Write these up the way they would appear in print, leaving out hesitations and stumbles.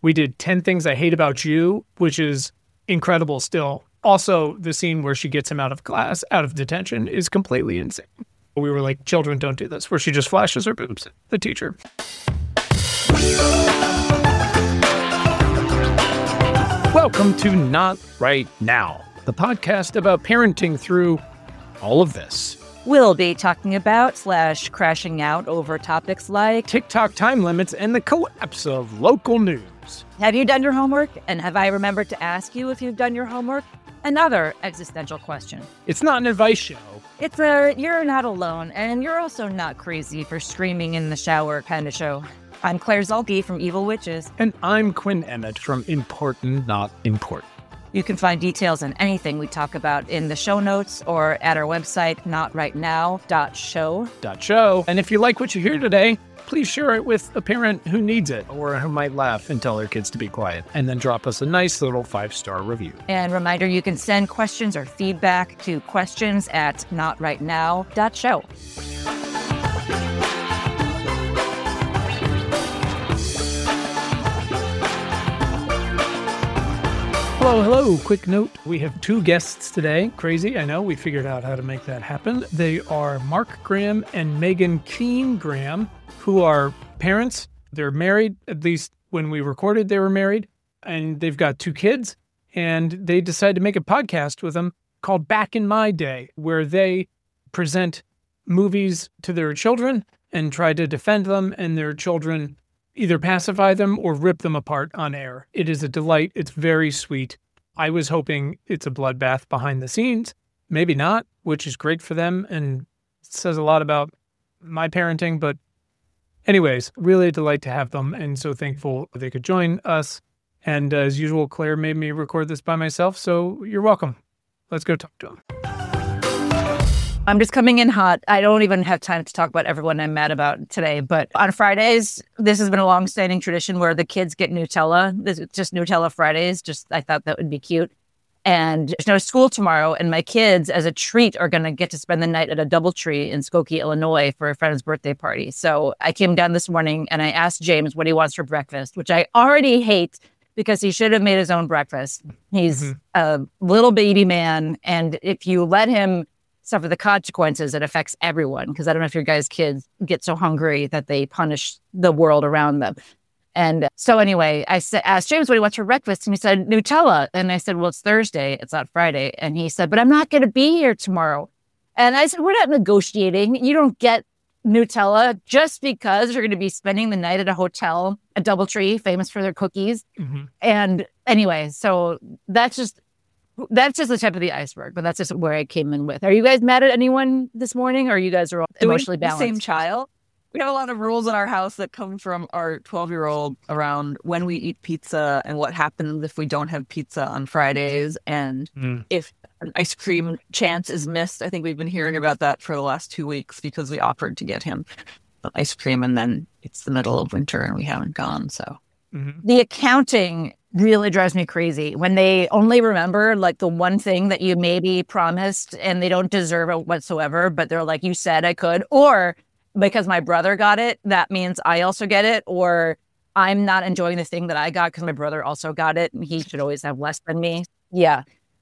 We did 10 Things I Hate About You, which is incredible still. Also, the scene where she gets him out of detention, is completely insane. We were like, children don't do this, where she just flashes her boobs at the teacher. Welcome to Not Right Now, the podcast about parenting through all of this. We'll be talking about / crashing out over topics like TikTok time limits and the collapse of local news. Have you done your homework? And have I remembered to ask you if you've done your homework? Another existential question. It's not an advice show. It's a you're not alone, and you're also not crazy for screaming in the shower kind of show. I'm Claire Zalke from Evil Witches. And I'm Quinn Emmett from Important Not Important. You can find details on anything we talk about in the show notes or at our website, notrightnow.show. And if you like what you hear today, please share it with a parent who needs it or who might laugh and tell their kids to be quiet. And then drop us a nice little 5-star review. And reminder, you can send questions or feedback to questions@notrightnow.show. Hello. Quick note, we have 2 guests today. Crazy, I know. We figured out how to make that happen. They are Mark Graham and Megan Keane Graham, who are parents. They're married, at least when we recorded they were married, and they've got 2 kids. And they decided to make a podcast with them called Back in My Day, where they present movies to their children and try to defend them, and their children either pacify them or rip them apart on air. It is a delight. It's very sweet. I was hoping it's a bloodbath behind the scenes. Maybe not, which is great for them and says a lot about my parenting. But anyways, really a delight to have them, and so thankful they could join us. And as usual, Claire made me record this by myself, so you're welcome. Let's go talk to them. I'm just coming in hot. I don't even have time to talk about everyone I'm mad about today. But on Fridays, this has been a long-standing tradition where the kids get Nutella. This is just Nutella Fridays. I thought that would be cute. And there's no school tomorrow. And my kids, as a treat, are going to get to spend the night at a DoubleTree in Skokie, Illinois for a friend's birthday party. So I came down this morning and I asked James what he wants for breakfast, which I already hate because he should have made his own breakfast. He's a little baby man. And if you let him suffer the consequences, it affects everyone. Because I don't know if your guys' kids get so hungry that they punish the world around them. And so anyway, I asked James what he wants for breakfast, and he said, Nutella. And I said, well, it's Thursday. It's not Friday. And he said, but I'm not going to be here tomorrow. And I said, we're not negotiating. You don't get Nutella just because you're going to be spending the night at a hotel, a DoubleTree, famous for their cookies. And anyway, so that's just the tip of the iceberg, but that's just where I came in with. Are you guys mad at anyone this morning, or you guys are all emotionally balanced? Same child. We have a lot of rules in our house that come from our 12-year-old around when we eat pizza and what happens if we don't have pizza on Fridays, and if an ice cream chance is missed. I think we've been hearing about that for the last 2 weeks because we offered to get him an ice cream, and then it's the middle of winter and we haven't gone. So the accounting really drives me crazy when they only remember like the one thing that you maybe promised and they don't deserve it whatsoever, but they're like, you said I could, or because my brother got it, that means I also get it, or I'm not enjoying the thing that I got because my brother also got it and he should always have less than me. Yeah.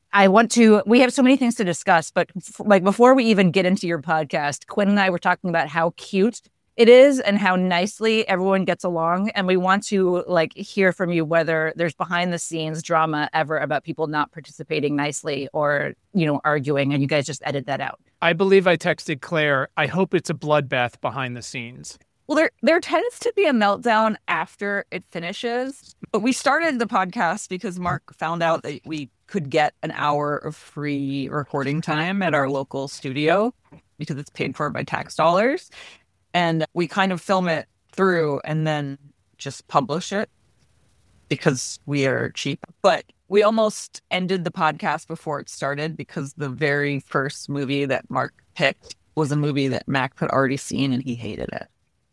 We have so many things to discuss, but like before we even get into your podcast, Quinn and I were talking about how cute it is and how nicely everyone gets along. And we want to like hear from you whether there's behind the scenes drama ever about people not participating nicely or, arguing, and you guys just edit that out. I believe I texted Claire, I hope it's a bloodbath behind the scenes. Well, there tends to be a meltdown after it finishes. But we started the podcast because Mark found out that we could get an hour of free recording time at our local studio because it's paid for by tax dollars. And we kind of film it through and then just publish it because we are cheap. But we almost ended the podcast before it started because the very first movie that Mark picked was a movie that Mac had already seen and he hated it.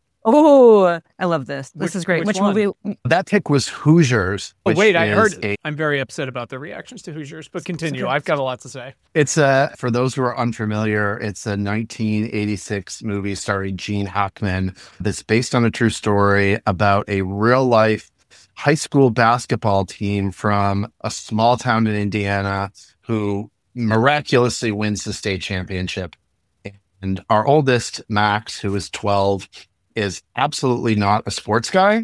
Oh, I love this. This is great. Which movie? That pick was Hoosiers. Oh, wait, I heard. I'm very upset about the reactions to Hoosiers, but continue. I've got a lot to say. It's for those who are unfamiliar, it's a 1986 movie starring Gene Hackman that's based on a true story about a real life high school basketball team from a small town in Indiana who miraculously wins the state championship. And our oldest, Max, who is 12, is absolutely not a sports guy.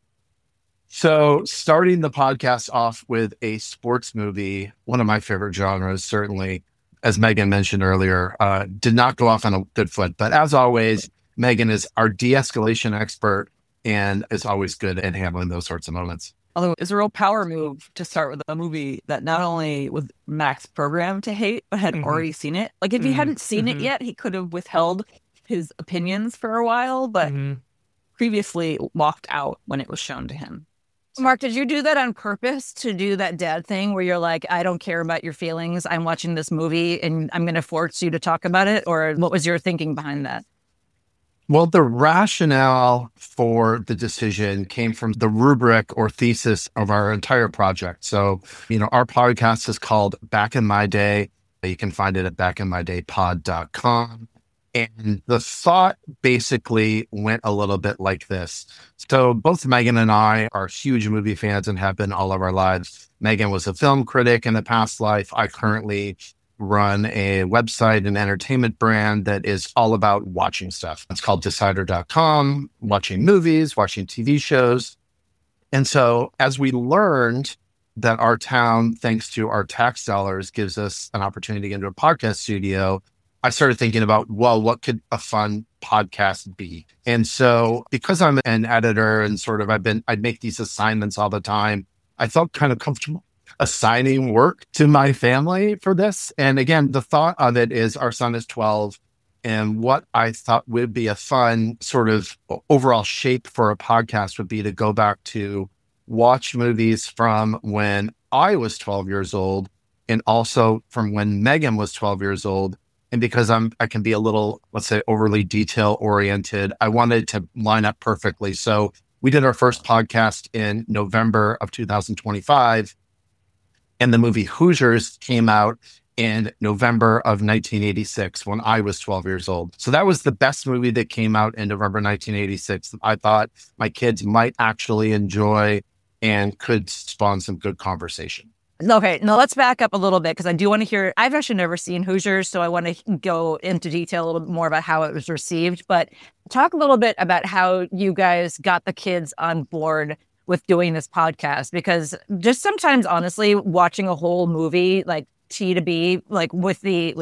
So starting the podcast off with a sports movie, one of my favorite genres, certainly, as Megan mentioned earlier, did not go off on a good foot. But as always, Megan is our de-escalation expert and is always good at handling those sorts of moments. Although it's a real power move to start with a movie that not only was Max programmed to hate, but had already seen it. Like if he hadn't seen it yet, he could have withheld his opinions for a while, but previously walked out when it was shown to him. Mark, did you do that on purpose to do that dad thing where you're like, I don't care about your feelings. I'm watching this movie and I'm going to force you to talk about it? Or what was your thinking behind that? Well, the rationale for the decision came from the rubric or thesis of our entire project. So, our podcast is called Back in My Day. You can find it at backinmydaypod.com. And the thought basically went a little bit like this. So both Megan and I are huge movie fans and have been all of our lives. Megan was a film critic in a past life. I currently run a website and entertainment brand that is all about watching stuff. It's called Decider.com, watching movies, watching TV shows. And so as we learned that our town, thanks to our tax dollars, gives us an opportunity to get into a podcast studio, I started thinking about, well, what could a fun podcast be? And so because I'm an editor and I'd make these assignments all the time, I felt kind of comfortable assigning work to my family for this. And again, the thought of it is our son is 12. And what I thought would be a fun sort of overall shape for a podcast would be to go back to watch movies from when I was 12 years old and also from when Megan was 12 years old. And because I can be a little, let's say, overly detail oriented, I wanted to line up perfectly. So we did our first podcast in November of 2025. And the movie Hoosiers came out in November of 1986 when I was 12 years old. So that was the best movie that came out in November 1986. I thought my kids might actually enjoy and could spawn some good conversation. Okay, now let's back up a little bit because I do want to hear, I've actually never seen Hoosiers, so I want to go into detail a little bit more about how it was received, but talk a little bit about how you guys got the kids on board with doing this podcast, because just sometimes, honestly, watching a whole movie like T to B, like with the,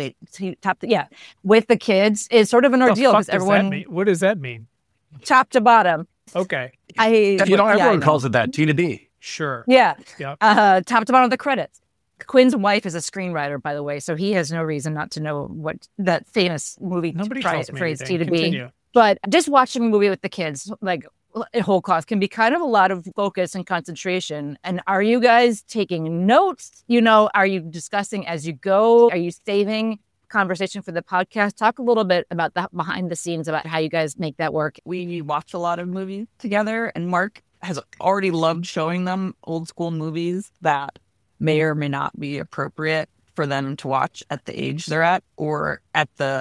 with the kids is sort of an ordeal because everyone... What does that mean? Top to bottom. Okay. Everyone calls it that, T to B. Sure. Yeah. Yep. Top to bottom of the credits. Quinn's wife is a screenwriter, by the way, so he has no reason not to know what that famous movie phrase T to B. But just watching a movie with the kids, like at whole cost, can be kind of a lot of focus and concentration. And are you guys taking notes? Are you discussing as you go? Are you saving conversation for the podcast? Talk a little bit about that behind the scenes about how you guys make that work. We watch a lot of movies together, and Mark has already loved showing them old school movies that may or may not be appropriate for them to watch at the age they're at or at the,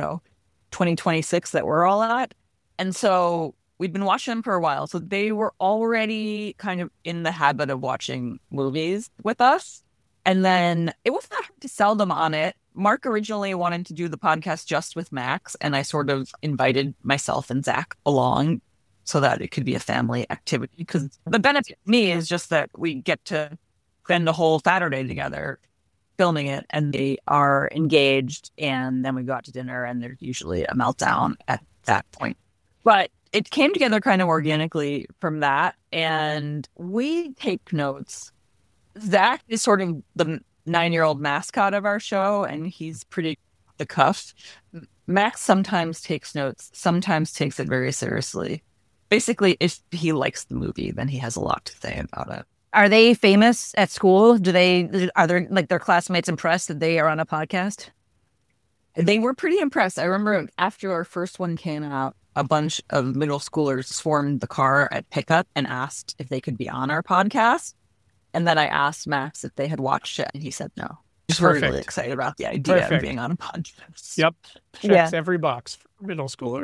2026 that we're all at. And so we'd been watching them for a while. So they were already kind of in the habit of watching movies with us. And then it wasn't that hard to sell them on it. Mark originally wanted to do the podcast just with Max, and I sort of invited myself and Zach along so that it could be a family activity. Because the benefit to me is just that we get to spend a whole Saturday together filming it, and they are engaged, and then we go out to dinner, and there's usually a meltdown at that point. But it came together kind of organically from that, and we take notes. Zach is sort of the 9-year-old mascot of our show, and he's pretty the cuff. Max sometimes takes notes, sometimes takes it very seriously. Basically, if he likes the movie, then he has a lot to say about it. Are they famous at school? Are their classmates impressed that they are on a podcast? They were pretty impressed. I remember after our first one came out, a bunch of middle schoolers swarmed the car at pickup and asked if they could be on our podcast. And then I asked Max if they had watched it, and he said no. Just really excited about the idea of being on a podcast. Yep. Checks every box for middle schoolers.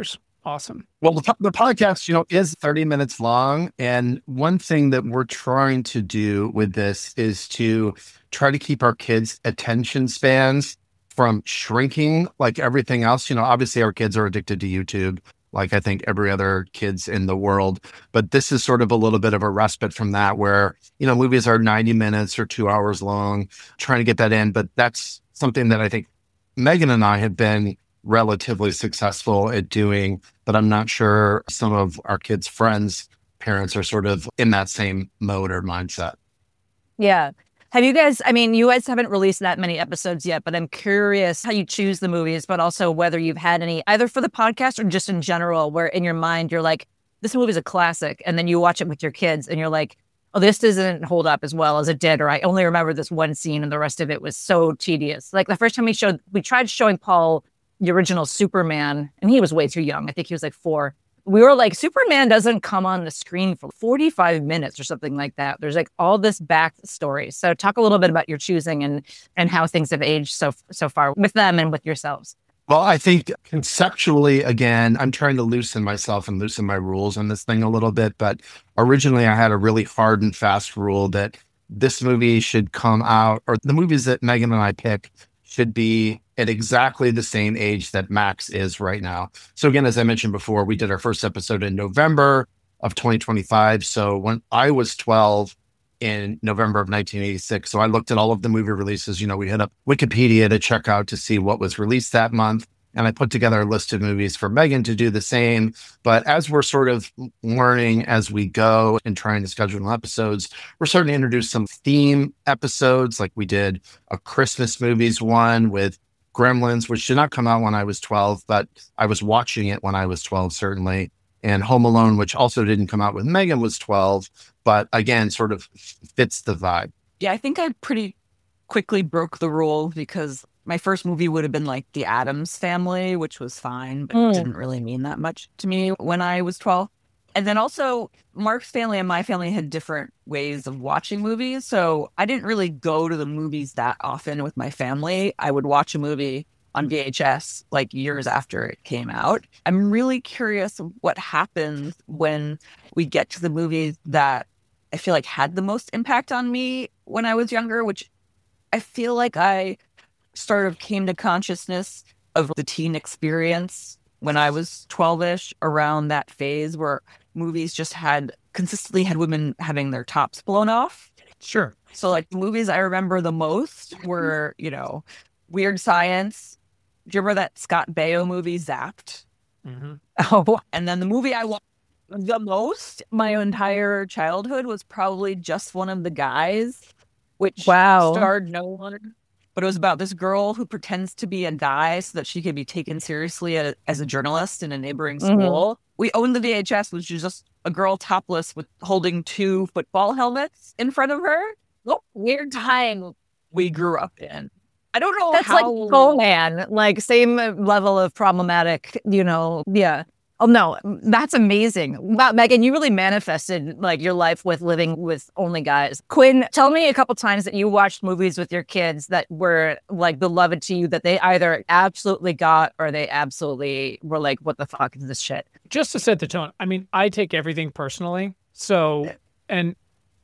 Awesome. Well, the podcast, is 30 minutes long. And one thing that we're trying to do with this is to try to keep our kids' attention spans from shrinking like everything else. Obviously our kids are addicted to YouTube, like I think every other kids in the world. But this is sort of a little bit of a respite from that where, movies are 90 minutes or 2 hours long, trying to get that in. But that's something that I think Megan and I have been relatively successful at doing, but I'm not sure some of our kids' friends' parents are sort of in that same mode or mindset. Yeah. Have you guys, you guys haven't released that many episodes yet, but I'm curious how you choose the movies, but also whether you've had any, either for the podcast or just in general, where in your mind, you're like, this movie is a classic. And then you watch it with your kids and you're like, oh, this doesn't hold up as well as it did. Or I only remember this one scene and the rest of it was so tedious. Like the first time we tried showing Paul the original Superman, and he was way too young. I think he was like 4. We were like, Superman doesn't come on the screen for 45 minutes or something like that. There's like all this backstory. So talk a little bit about your choosing and how things have aged so far with them and with yourselves. Well, I think conceptually, again, I'm trying to loosen myself and loosen my rules on this thing a little bit. But originally I had a really hard and fast rule that this movie should come out, or the movies that Megan and I pick should be at exactly the same age that Max is right now. So again, as I mentioned before, we did our first episode in November of 2025. So when I was 12 in November of 1986, so I looked at all of the movie releases. We hit up Wikipedia to check out to see what was released that month. And I put together a list of movies for Megan to do the same. But as we're sort of learning as we go and trying to schedule episodes, we're starting to introduce some theme episodes. Like we did a Christmas movies one with Gremlins, which did not come out when I was 12, but I was watching it when I was 12, certainly. And Home Alone, which also didn't come out when Megan was 12, but again, sort of fits the vibe. Yeah, I think I pretty quickly broke the rule because my first movie would have been like The Addams Family, which was fine, but didn't really mean that much to me when I was 12. And then also Mark's family and my family had different ways of watching movies. So I didn't really go to the movies that often with my family. I would watch a movie on VHS like years after it came out. I'm really curious what happens when we get to the movies that I feel like had the most impact on me when I was younger, which I feel like I sort of came to consciousness of the teen experience when I was 12-ish, around that phase where movies just consistently had women having their tops blown off. Sure. So like the movies I remember the most were, Weird Science. Do you remember that Scott Baio movie, Zapped? Mm-hmm. Oh, and then the movie I watched the most my entire childhood was probably Just One of the Guys, which starred no one. But it was about this girl who pretends to be a guy so that she can be taken seriously as a journalist in a neighboring school. We owned the VHS, which was just a girl topless with holding 2 football helmets in front of her. Oh, weird time we grew up in. I don't know That's how... like Conan, like same level of problematic, yeah. Oh, no, that's amazing. Wow, Megan, you really manifested like your life with living with only guys. Quinn, tell me a couple times that you watched movies with your kids that were like beloved to you that they either absolutely got or they absolutely were like, what the fuck is this shit? Just to set the tone, I take everything personally. So, and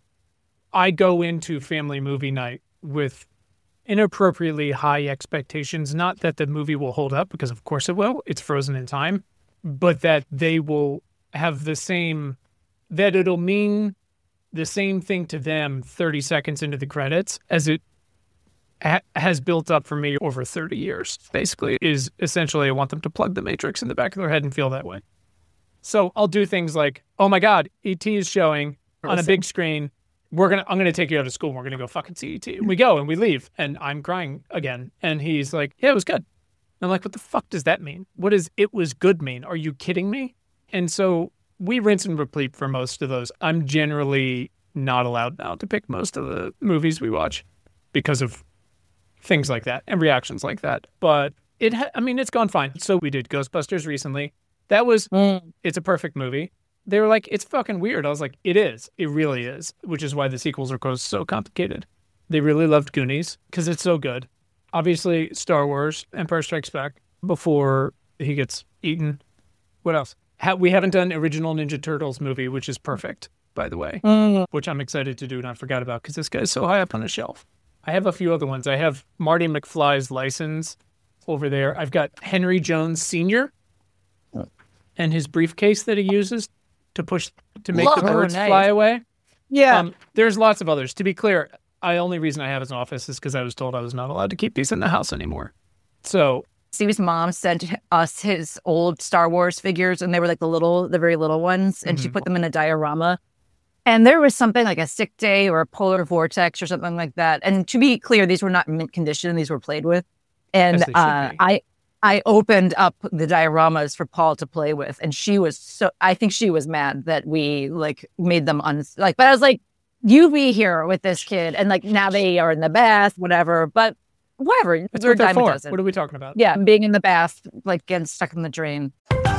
I go into family movie night with inappropriately high expectations. Not that the movie will hold up, because of course it will. It's frozen in time. But that they will have that it'll mean the same thing to them 30 seconds into the credits as it has built up for me over 30 years, basically, is essentially I want them to plug the Matrix in the back of their head and feel that way. So I'll do things like, oh my God, E.T. is showing on a big screen. I'm going to take you out of school and we're going to go fucking see E.T. And we go and we leave and I'm crying again. And he's like, yeah, it was good. I'm like, what the fuck does that mean? What does it was good mean? Are you kidding me? And so we rinse and repeat for most of those. I'm generally not allowed now to pick most of the movies we watch because of things like that and reactions like that. But it's gone fine. So we did Ghostbusters recently. That was, it's a perfect movie. They were like, it's fucking weird. I was like, it is. It really is, which is why the sequels are so complicated. They really loved Goonies because it's so good. Obviously, Star Wars, Empire Strikes Back, before he gets eaten What else? We haven't done original Ninja Turtles movie, which is perfect, by the way, which I'm excited to do and I forgot about because this guy's so high up on the shelf. I have a few other ones. I have Marty McFly's license over there. I've got Henry Jones Sr. and his briefcase that he uses to make the birds fly away. Yeah. There's lots of others. To be clear, the only reason I have his office is because I was told I was not allowed to keep these in the house anymore. So Steve's mom sent us his old Star Wars figures, and they were like the very little ones, and she put them in a diorama. And there was something like a sick day or a polar vortex or something like that. And to be clear, these were not in mint condition; these were played with. And I opened up the dioramas for Paul to play with, and I think she was mad that we like made them but I was like, you be here with this kid, and like now they are in the bath, whatever. But whatever, that's what they're for. What are we talking about? Yeah, being in the bath, like getting stuck in the drain.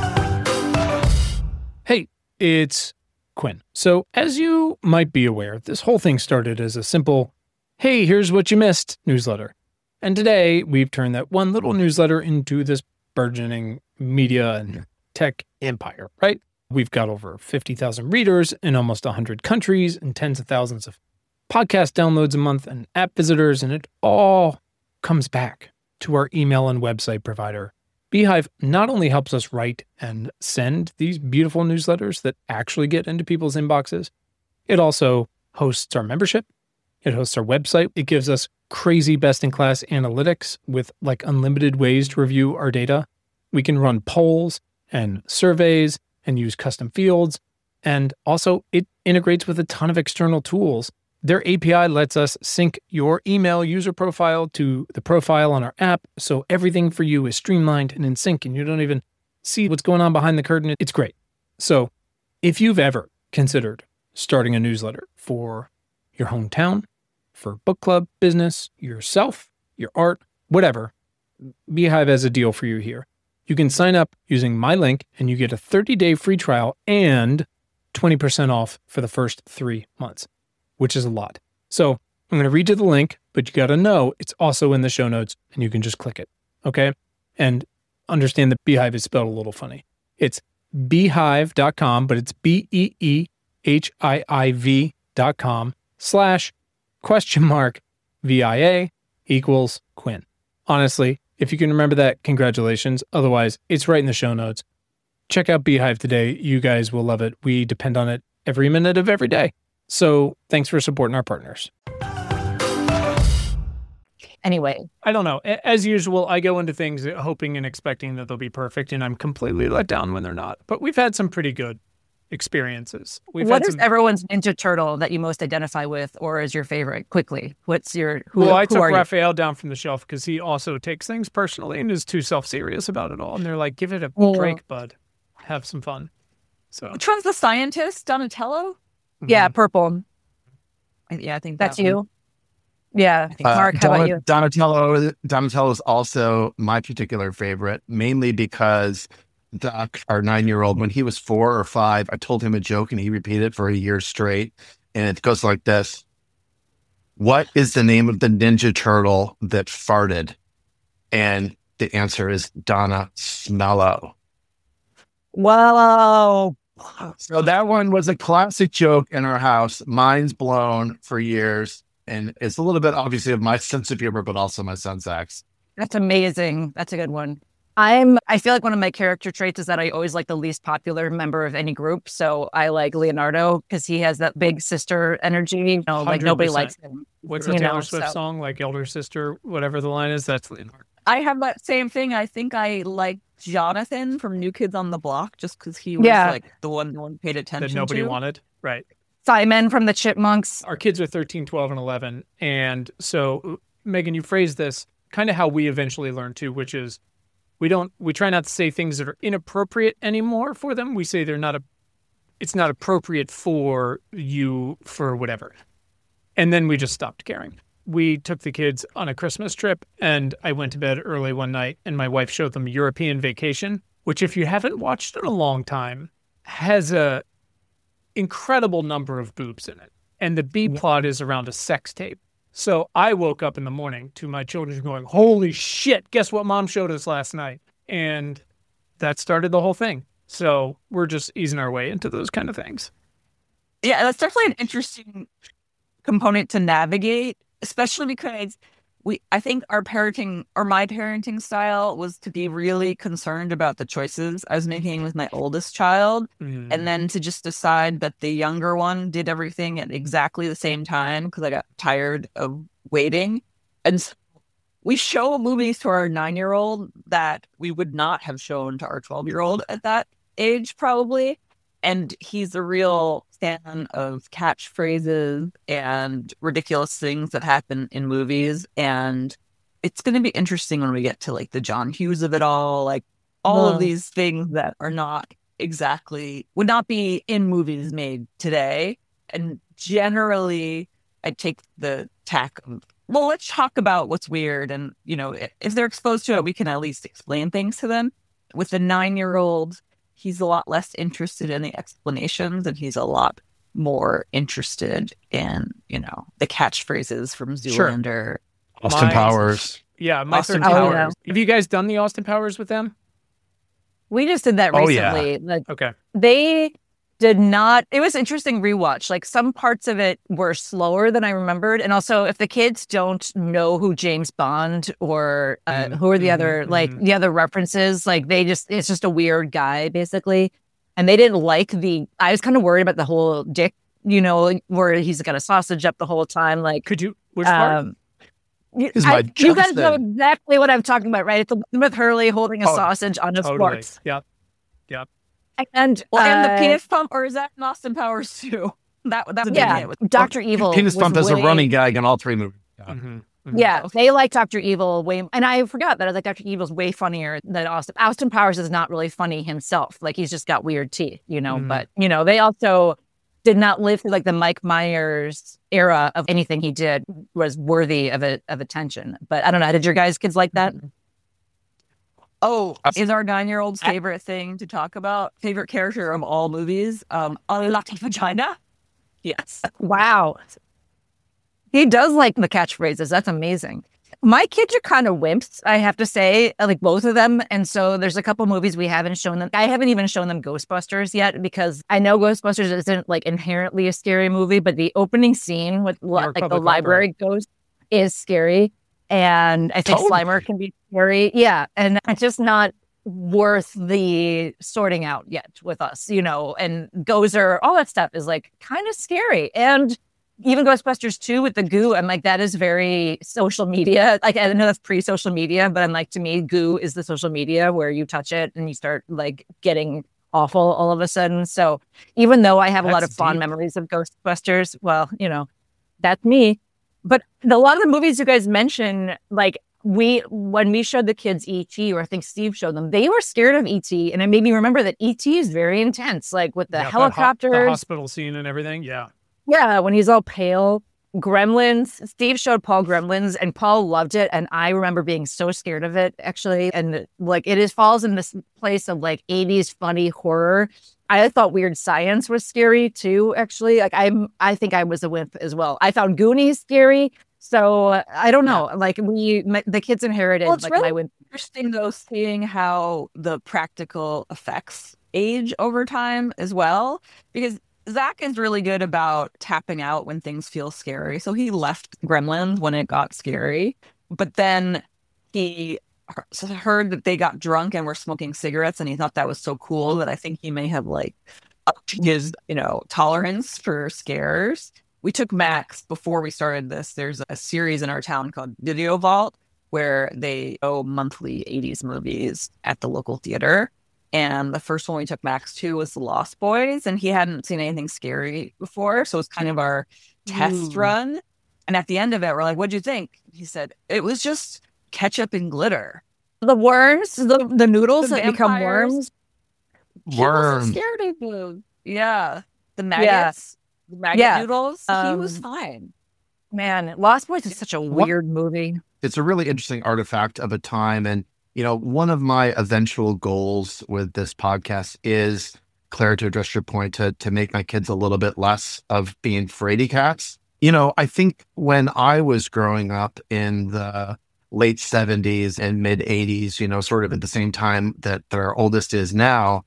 Hey, it's Quinn. So as you might be aware, this whole thing started as a simple, hey, here's what you missed newsletter. And today we've turned that one little newsletter into this burgeoning media and tech empire, right? We've got over 50,000 readers in almost 100 countries and tens of thousands of podcast downloads a month and app visitors, and it all comes back to our email and website provider. Beehive not only helps us write and send these beautiful newsletters that actually get into people's inboxes, it also hosts our membership. It hosts our website. It gives us crazy best-in-class analytics with like unlimited ways to review our data. We can run polls and surveys and use custom fields. And also it integrates with a ton of external tools. Their API lets us sync your email user profile to the profile on our app, so everything for you is streamlined and in sync, and you don't even see what's going on behind the curtain. It's great. So if you've ever considered starting a newsletter for your hometown, for book club, business, yourself, your art, whatever, Beehive has a deal for you here. You can sign up using my link, and you get a 30-day free trial and 20% off for the first 3 months. Which is a lot. So I'm going to read you the link, but you got to know it's also in the show notes and you can just click it. Okay. And understand that Beehive is spelled a little funny. It's beehive.com, but it's BEEHIV.com/VIA equals Quinn. Honestly, if you can remember that, congratulations. Otherwise, it's right in the show notes. Check out Beehive today. You guys will love it. We depend on it every minute of every day. So thanks for supporting our partners. Anyway. I don't know. As usual, I go into things hoping and expecting that they'll be perfect, and I'm completely let down when they're not. But we've had some pretty good experiences. What is everyone's Ninja Turtle that you most identify with or is your favorite? Quickly. What's your... I took Raphael down from the shelf because he also takes things personally and is too self-serious about it all. And they're like, give it a break, bud. Have some fun. So which one's the scientist? Donatello? Yeah, purple. Yeah, I think that's you. Yeah, I think Mark, how about you? Donatello is also my particular favorite, mainly because Doc, our 9-year-old, when he was 4 or 5, I told him a joke and he repeated it for a year straight. And it goes like this. What is the name of the Ninja Turtle that farted? And the answer is Donna Smello. Wow. So that one was a classic joke in our house. Mine's blown for years. And it's a little bit obviously of my sense of humor, but also my son's Zach's. That's amazing. That's a good one. I feel like one of my character traits is that I always like the least popular member of any group. So I like Leonardo because he has that big sister energy. You know, like nobody likes him. What's the Taylor Swift song? Like Elder Sister, whatever the line is, that's Leonardo. I have that same thing. I think I like Jonathan from New Kids on the Block just because he was like the one no one paid attention to. That nobody wanted. Right. Simon from the Chipmunks. Our kids are 13, 12, and 11. And so, Megan, you phrased this kind of how we eventually learned to, which is we try not to say things that are inappropriate anymore for them. We say it's not appropriate for you for whatever. And then we just stopped caring. We took the kids on a Christmas trip and I went to bed early one night and my wife showed them European Vacation, which if you haven't watched in a long time, has a incredible number of boobs in it. And the B plot is around a sex tape. So I woke up in the morning to my children going, holy shit, guess what mom showed us last night? And that started the whole thing. So we're just easing our way into those kind of things. Yeah, that's definitely an interesting component to navigate, especially because I think my parenting style was to be really concerned about the choices I was making with my oldest child, and then to just decide that the younger one did everything at exactly the same time because I got tired of waiting. And so we show movies to our 9-year-old that we would not have shown to our 12-year-old at that age, probably. And he's a real fan of catchphrases and ridiculous things that happen in movies. And it's going to be interesting when we get to like the John Hughes of it all, like all of these things that are not exactly, would not be in movies made today. And generally, I take the tack of, well, let's talk about what's weird. And, you know, if they're exposed to it, we can at least explain things to them. With the 9-year-old, he's a lot less interested in the explanations, and he's a lot more interested in, you know, the catchphrases from Zoolander. Sure. Austin Powers. Yeah, my Austin Powers. Powers. Have you guys done the Austin Powers with them? We just did that Oh, recently. yeah. Like, Okay. they did not. It was interesting rewatch. Like some parts of it were slower than I remembered, and also if the kids don't know who James Bond or who are the other the other references, like it's just a weird guy basically, and they didn't like I was kind of worried about the whole Dick, you know, where he's got a sausage up the whole time. Like, Could you? Which part? you guys know exactly what I'm talking about, right? It's with Hurley holding a sausage on his forks. Yep. And the penis pump, or is that in Austin Powers too? That yeah, Dr. Evil. Penis pump as a running gag in all three movies. Yeah, they like Dr. Evil way, and I forgot that I was like Dr. Evil's way funnier than Austin. Austin Powers is not really funny himself. Like he's just got weird teeth, you know. But you know, they also did not live through like the Mike Myers era of anything he did was worthy of attention. But I don't know. Did your guys' kids like that? Oh, is our 9-year-old's favorite thing to talk about? Favorite character of all movies? A Latin vagina? Yes. Wow. He does like the catchphrases. That's amazing. My kids are kind of wimps, I have to say, like both of them. And so there's a couple movies we haven't shown them. I haven't even shown them Ghostbusters yet because I know Ghostbusters isn't like inherently a scary movie, but the opening scene with like the library ghost is scary. And I think Slimer can be scary. Yeah. And it's just not worth the sorting out yet with us, you know, and Gozer, all that stuff is like kind of scary. And even Ghostbusters 2 with the goo, I'm like, that is very social media. Like, I know that's pre-social media, but I'm like, to me, goo is the social media where you touch it and you start like getting awful all of a sudden. So even though I have a lot of fond memories of Ghostbusters, well, you know, that's me. But a lot of the movies you guys mentioned, like when we showed the kids E.T., or I think Steve showed them, they were scared of E.T. And it made me remember that E.T. is very intense, like with the helicopters. The hospital scene and everything, yeah. Yeah, when he's all pale. Gremlins, Steve showed Paul Gremlins and Paul loved it. And I remember being so scared of it, actually. And like falls in this place of like 80s funny horror. I thought Weird Science was scary too, actually. Like I think I was a wimp as well. I found Goonies scary. So I don't know. Like the kids inherited like really my wimp. Interesting though, seeing how the practical effects age over time as well. Because Zach is really good about tapping out when things feel scary. So he left Gremlins when it got scary. But then he heard that they got drunk and were smoking cigarettes, and he thought that was so cool that I think he may have like upped his, you know, tolerance for scares. We took Max before we started this. There's a series in our town called Video Vault where they show monthly 80s movies at the local theater. And the first one we took Max to was The Lost Boys, and he hadn't seen anything scary before. So it was kind of our test run. And at the end of it, we're like, what'd you think? He said, it was just ketchup and glitter. The worms, the noodles that become worms. Worms. He wasn't scared of those. Yeah. The maggots. The maggot noodles. He was fine. Man, Lost Boys is such a weird movie. It's a really interesting artifact of a time. And, you know, one of my eventual goals with this podcast is, Claire, to address your point, to make my kids a little bit less of being fraidy cats. You know, I think when I was growing up in the late 70s and mid 80s, you know, sort of at the same time that our oldest is now,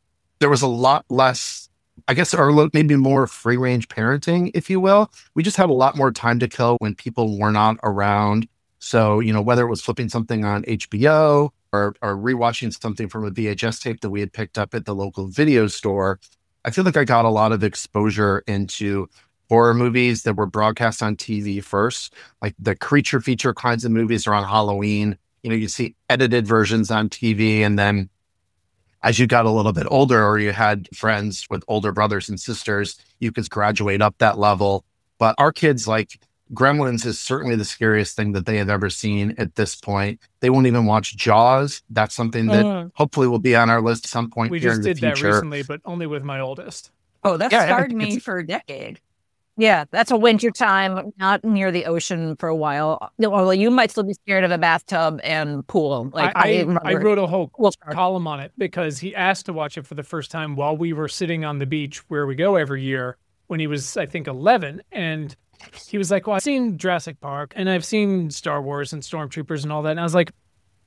there was a lot less, I guess, or maybe more free range parenting, if you will. We just had a lot more time to kill when people were not around. So, whether it was flipping something on HBO or rewatching something from a VHS tape that we had picked up at the local video store, I feel like I got a lot of exposure into horror movies that were broadcast on TV first, like the creature feature kinds of movies around Halloween. You see edited versions on TV. And then as you got a little bit older, or you had friends with older brothers and sisters, you could graduate up that level. But our kids, like, Gremlins is certainly the scariest thing that they have ever seen at this point. They won't even watch Jaws. That's something that hopefully will be on our list at some point We here just in the did future. that recently, but only with my oldest. Oh, that Yeah, scarred me it's- for a decade. Yeah, that's a winter time, not near the ocean for a while. Although you might still be scared of a bathtub and pool. Like I remember- wrote a whole Well, sorry. column on it because he asked to watch it for the first time while we were sitting on the beach where we go every year when he was, I think, 11. And he was like, well, I've seen Jurassic Park and I've seen Star Wars and Stormtroopers and all that. And I was like,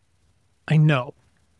I know,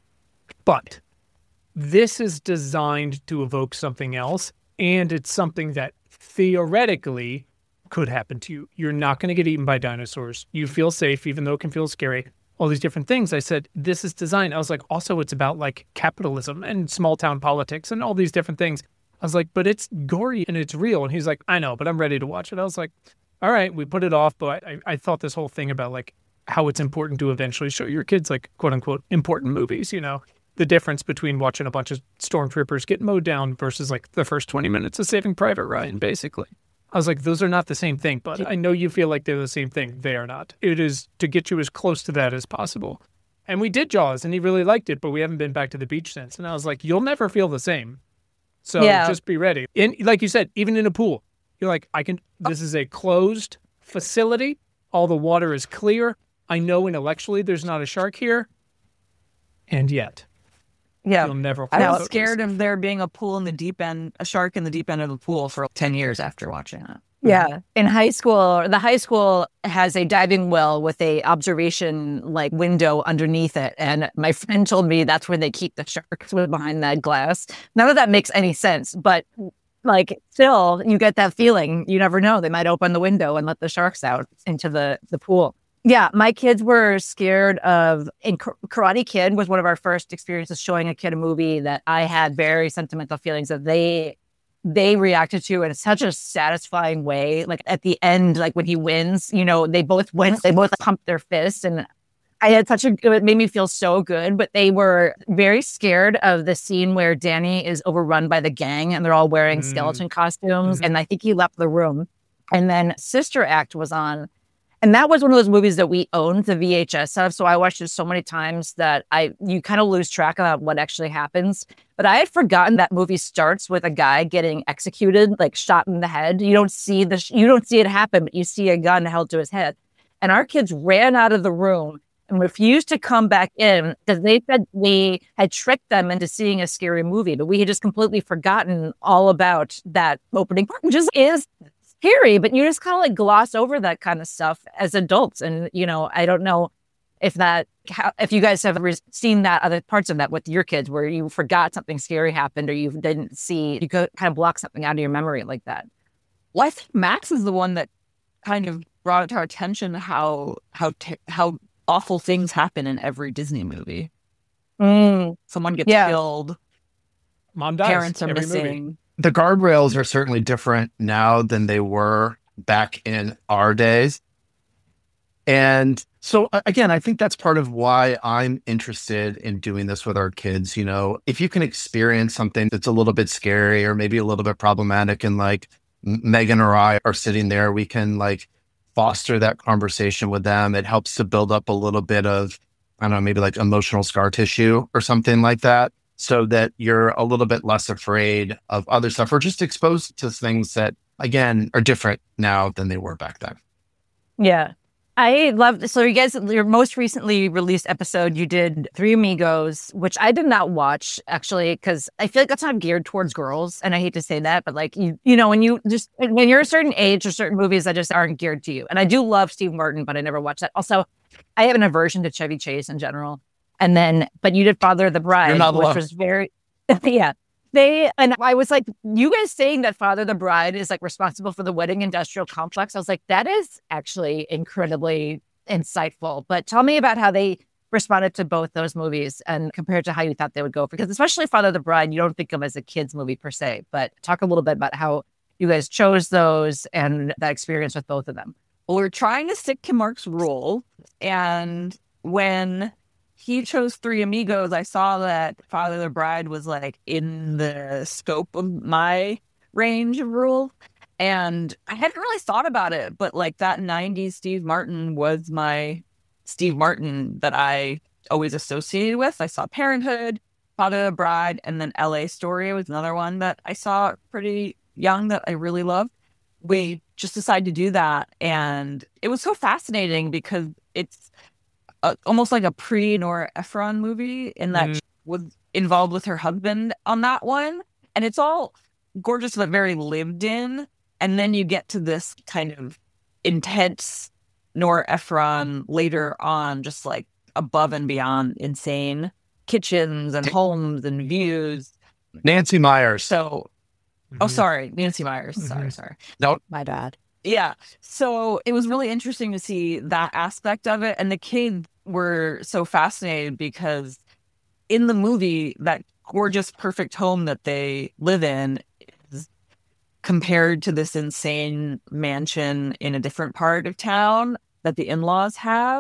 but this is designed to evoke something else. And it's something that theoretically could happen to you. You're not going to get eaten by dinosaurs. You feel safe, even though it can feel scary. All these different things. I said, this is designed. I was like, also, it's about like capitalism and small town politics and all these different things. I was like, but it's gory and it's real. And he's like, I know, but I'm ready to watch it. I was like, all right, we put it off. But I thought this whole thing about like how it's important to eventually show your kids like quote unquote important movies, the difference between watching a bunch of stormtroopers get mowed down versus like the first 20 minutes of Saving Private Ryan, basically. I was like, those are not the same thing, but I know you feel like they're the same thing. They are not. It is to get you as close to that as possible. And we did Jaws and he really liked it, but we haven't been back to the beach since. And I was like, you'll never feel the same. So just be ready. And like you said, even in a pool, you're like, this is a closed facility. All the water is clear. I know intellectually there's not a shark here. And yet. Yeah. You'll never I feel was it. scared of there being a pool in the deep end, a shark in the deep end of the pool for 10 years after watching it. Yeah. In high school, the high school has a diving well with a observation like window underneath it. And my friend told me that's where they keep the sharks, was behind that glass. None of that makes any sense, but like still you get that feeling. You never know. They might open the window and let the sharks out into the pool. Yeah, my kids were scared of, and Karate Kid was one of our first experiences showing a kid a movie that I had very sentimental feelings that they reacted to in such a satisfying way. Like at the end, like when he wins, they both win, they both pumped their fists, and I had it made me feel so good. But they were very scared of the scene where Danny is overrun by the gang and they're all wearing skeleton costumes. And I think he left the room. And then Sister Act was on. And that was one of those movies that we owned the VHS of. So I watched it so many times that you kind of lose track of what actually happens. But I had forgotten that movie starts with a guy getting executed, like shot in the head. You don't see it happen, but you see a gun held to his head. And our kids ran out of the room and refused to come back in because they said we had tricked them into seeing a scary movie, but we had just completely forgotten all about that opening part, which is scary, but you just kind of like gloss over that kind of stuff as adults. And, I don't know if you guys have seen that other parts of that with your kids where you forgot something scary happened or you could kind of block something out of your memory like that. Well, I think Max is the one that kind of brought it to our attention how awful things happen in every Disney movie. Someone gets killed. Mom dies. Parents are every missing. movie. The guardrails are certainly different now than they were back in our days. And so, again, I think that's part of why I'm interested in doing this with our kids. If you can experience something that's a little bit scary or maybe a little bit problematic, and like Megan or I are sitting there, we can like foster that conversation with them. It helps to build up a little bit of, I don't know, maybe like emotional scar tissue or something like that, so that you're a little bit less afraid of other stuff or just exposed to things that, again, are different now than they were back then. Yeah. I love this. So you guys, your most recently released episode, you did Three Amigos, which I did not watch actually, because I feel like that's not geared towards girls. And I hate to say that, but like, when you're a certain age or certain movies that just aren't geared to you. And I do love Steve Martin, but I never watched that. Also, I have an aversion to Chevy Chase in general. And then, but you did Father of the Bride, You're not which alone. was very, yeah. And I was like, you guys saying that Father the Bride is like responsible for the wedding industrial complex. I was like, that is actually incredibly insightful. But tell me about how they responded to both those movies and compared to how you thought they would go. Because especially Father the Bride, you don't think of as a kid's movie per se, but talk a little bit about how you guys chose those and that experience with both of them. Well, we're trying to stick to Mark's rule. And when he chose Three Amigos, I saw that Father the Bride was like in the scope of my range of rule. And I hadn't really thought about it, but like that 90s Steve Martin was my Steve Martin that I always associated with. I saw Parenthood, Father the Bride, and then LA Story was another one that I saw pretty young that I really loved. We just decided to do that. And it was so fascinating because it's almost like a pre-Nora Ephron movie in that she was involved with her husband on that one. And it's all gorgeous but very lived in. And then you get to this kind of intense Nora Ephron later on, just like above and beyond insane kitchens and homes and views. Nancy Myers. So, sorry, Nancy Myers. Sorry. No, My bad. Yeah. So it was really interesting to see that aspect of it. And the kids were so fascinated because in the movie, that gorgeous, perfect home that they live in is compared to this insane mansion in a different part of town that the in-laws have.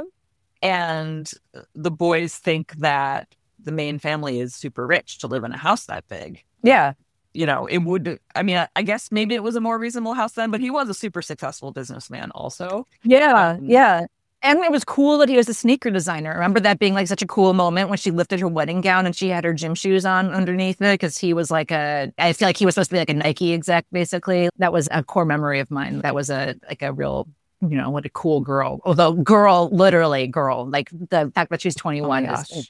And the boys think that the main family is super rich to live in a house that big. Yeah. You know, it would, I mean, I guess maybe it was a more reasonable house then, but he was a super successful businessman also. Yeah. Yeah. And it was cool that he was a sneaker designer. Remember that being like such a cool moment when she lifted her wedding gown and she had her gym shoes on underneath it because he was like I feel like he was supposed to be like a Nike exec, basically. That was a core memory of mine. That was a real, what a cool girl. Although literally girl, like the fact that she's 21 is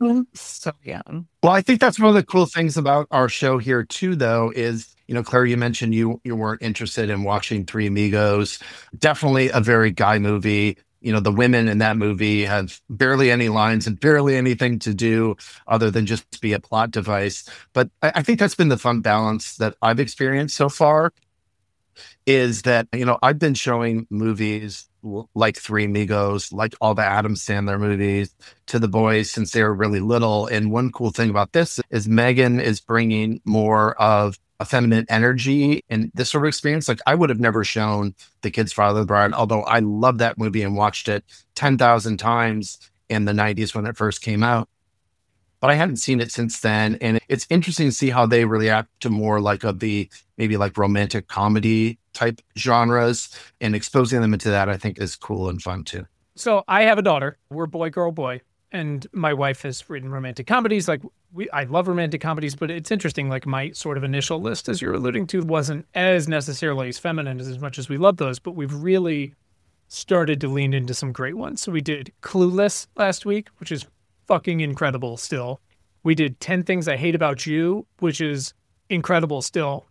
so young. Well, I think that's one of the cool things about our show here too, though, is, Claire, you mentioned you weren't interested in watching Three Amigos. Definitely a very guy movie. The women in that movie have barely any lines and barely anything to do other than just be a plot device. But I think that's been the fun balance that I've experienced so far is that, I've been showing movies like Three Amigos, like all the Adam Sandler movies to the boys since they were really little. And one cool thing about this is Megan is bringing more of a feminine energy and this sort of experience. Like I would have never shown the kids Father the Bride, although I love that movie and watched it 10,000 times in the 90s when it first came out. But I hadn't seen it since then. And it's interesting to see how they react to more like maybe like romantic comedy type genres, and exposing them into that, I think, is cool and fun too. So I have a daughter. We're boy, girl, boy. And my wife has written romantic comedies. Like I love romantic comedies, but it's interesting. Like my sort of initial list, as you're alluding to, wasn't as necessarily as feminine as much as we love those, but we've really started to lean into some great ones. So we did Clueless last week, which is fucking incredible still. We did 10 Things I Hate About You, which is incredible still.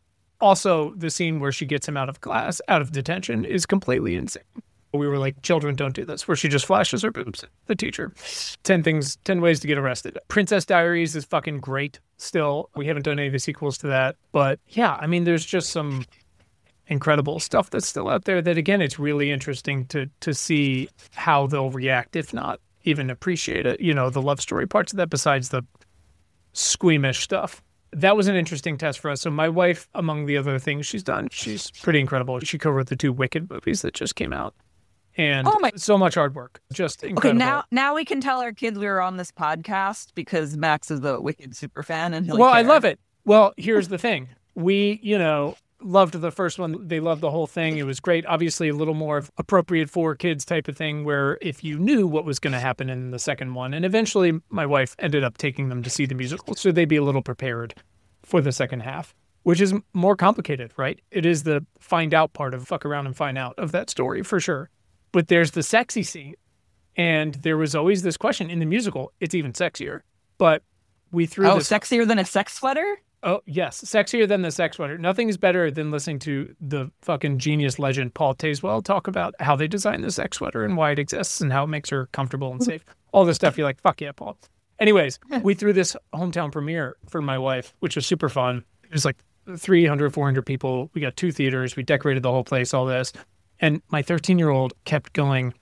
Also, the scene where she gets him out of detention is completely insane. We were like, children don't do this, where she just flashes her boobs at the teacher. 10 ways to get arrested. Princess Diaries is fucking great still. We haven't done any of the sequels to that. But yeah, I mean, there's just some incredible stuff that's still out there that, again, it's really interesting to see how they'll react, if not even appreciate it. The love story parts of that besides the squeamish stuff. That was an interesting test for us. So my wife, among the other things she's done, she's pretty incredible. She co-wrote the 2 Wicked movies that just came out. And so much hard work. Just incredible. Okay, now we can tell our kids we were on this podcast because Max is a Wicked super fan and I love it. Well, here's the thing. We, loved the first one. They loved the whole thing. It was great. Obviously, a little more appropriate for kids type of thing where if you knew what was going to happen in the second one, and eventually my wife ended up taking them to see the musical, so they'd be a little prepared for the second half, which is more complicated, right? It is the find out part of fuck around and find out of that story for sure. But there's the sexy scene. And there was always this question in the musical, it's even sexier. But we threw this... sexier than a sex sweater? Oh, yes. Sexier than the sex sweater. Nothing is better than listening to the fucking genius legend Paul Tazewell talk about how they designed the sex sweater and why it exists and how it makes her comfortable and safe. All this stuff, you're like, fuck yeah, Paul. Anyways, we threw this hometown premiere for my wife, which was super fun. It was like 300, 400 people. We got 2 theaters. We decorated the whole place, all this. And my 13-year-old kept going,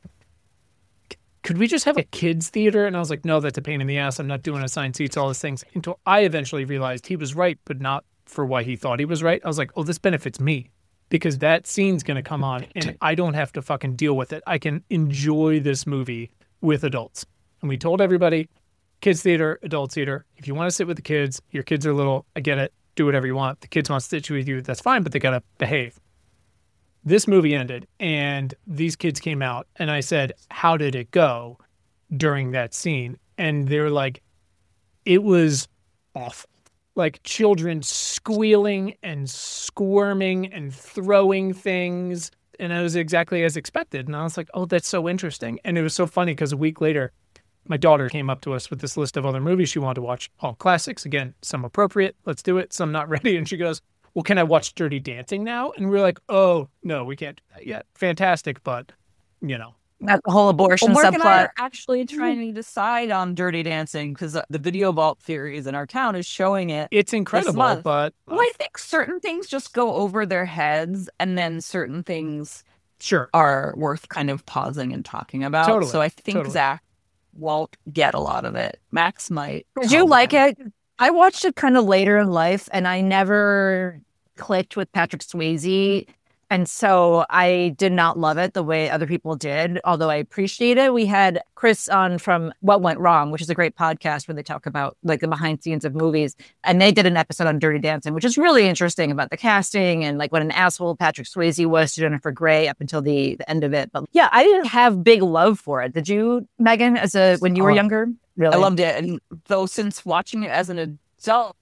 could we just have a kids theater? And I was like, no, that's a pain in the ass. I'm not doing assigned seats, all these things. Until I eventually realized he was right, but not for why he thought he was right. I was like, oh, this benefits me because that scene's going to come on and I don't have to fucking deal with it. I can enjoy this movie with adults. And we told everybody, kids theater, adult theater. If you want to sit with the kids, your kids are little, I get it. Do whatever you want. The kids want to sit with you, that's fine, but they got to behave. This movie ended and these kids came out and I said, how did it go during that scene? And they were like, it was awful. Like children squealing and squirming and throwing things. And it was exactly as expected. And I was like, oh, that's so interesting. And it was so funny because a week later, my daughter came up to us with this list of other movies she wanted to watch, all classics. Again, some appropriate, let's do it. Some not ready. And she goes, well, can I watch Dirty Dancing now? And we're like, oh, no, we can't do that yet. Fantastic, but, you know. Not the whole abortion Mark subplot. and I are actually trying to decide on Dirty Dancing because the Video Vault series in our town is showing it. It's incredible, but... Well, I think certain things just go over their heads and then certain things sure are worth kind of pausing and talking about. Totally. So I think Zach won't get a lot of it. Max might. Did you like it? I watched it kind of later in life and I never clicked with Patrick Swayze. And so I did not love it the way other people did, although I appreciate it. We had Chris on from What Went Wrong, which is a great podcast where they talk about like the behind scenes of movies. And they did an episode on Dirty Dancing, which is really interesting about the casting and like what an asshole Patrick Swayze was to Jennifer Grey up until the end of it. But yeah, I didn't have big love for it. Did you, Megan, when you were younger? Really? I loved it. And though since watching it as an adult,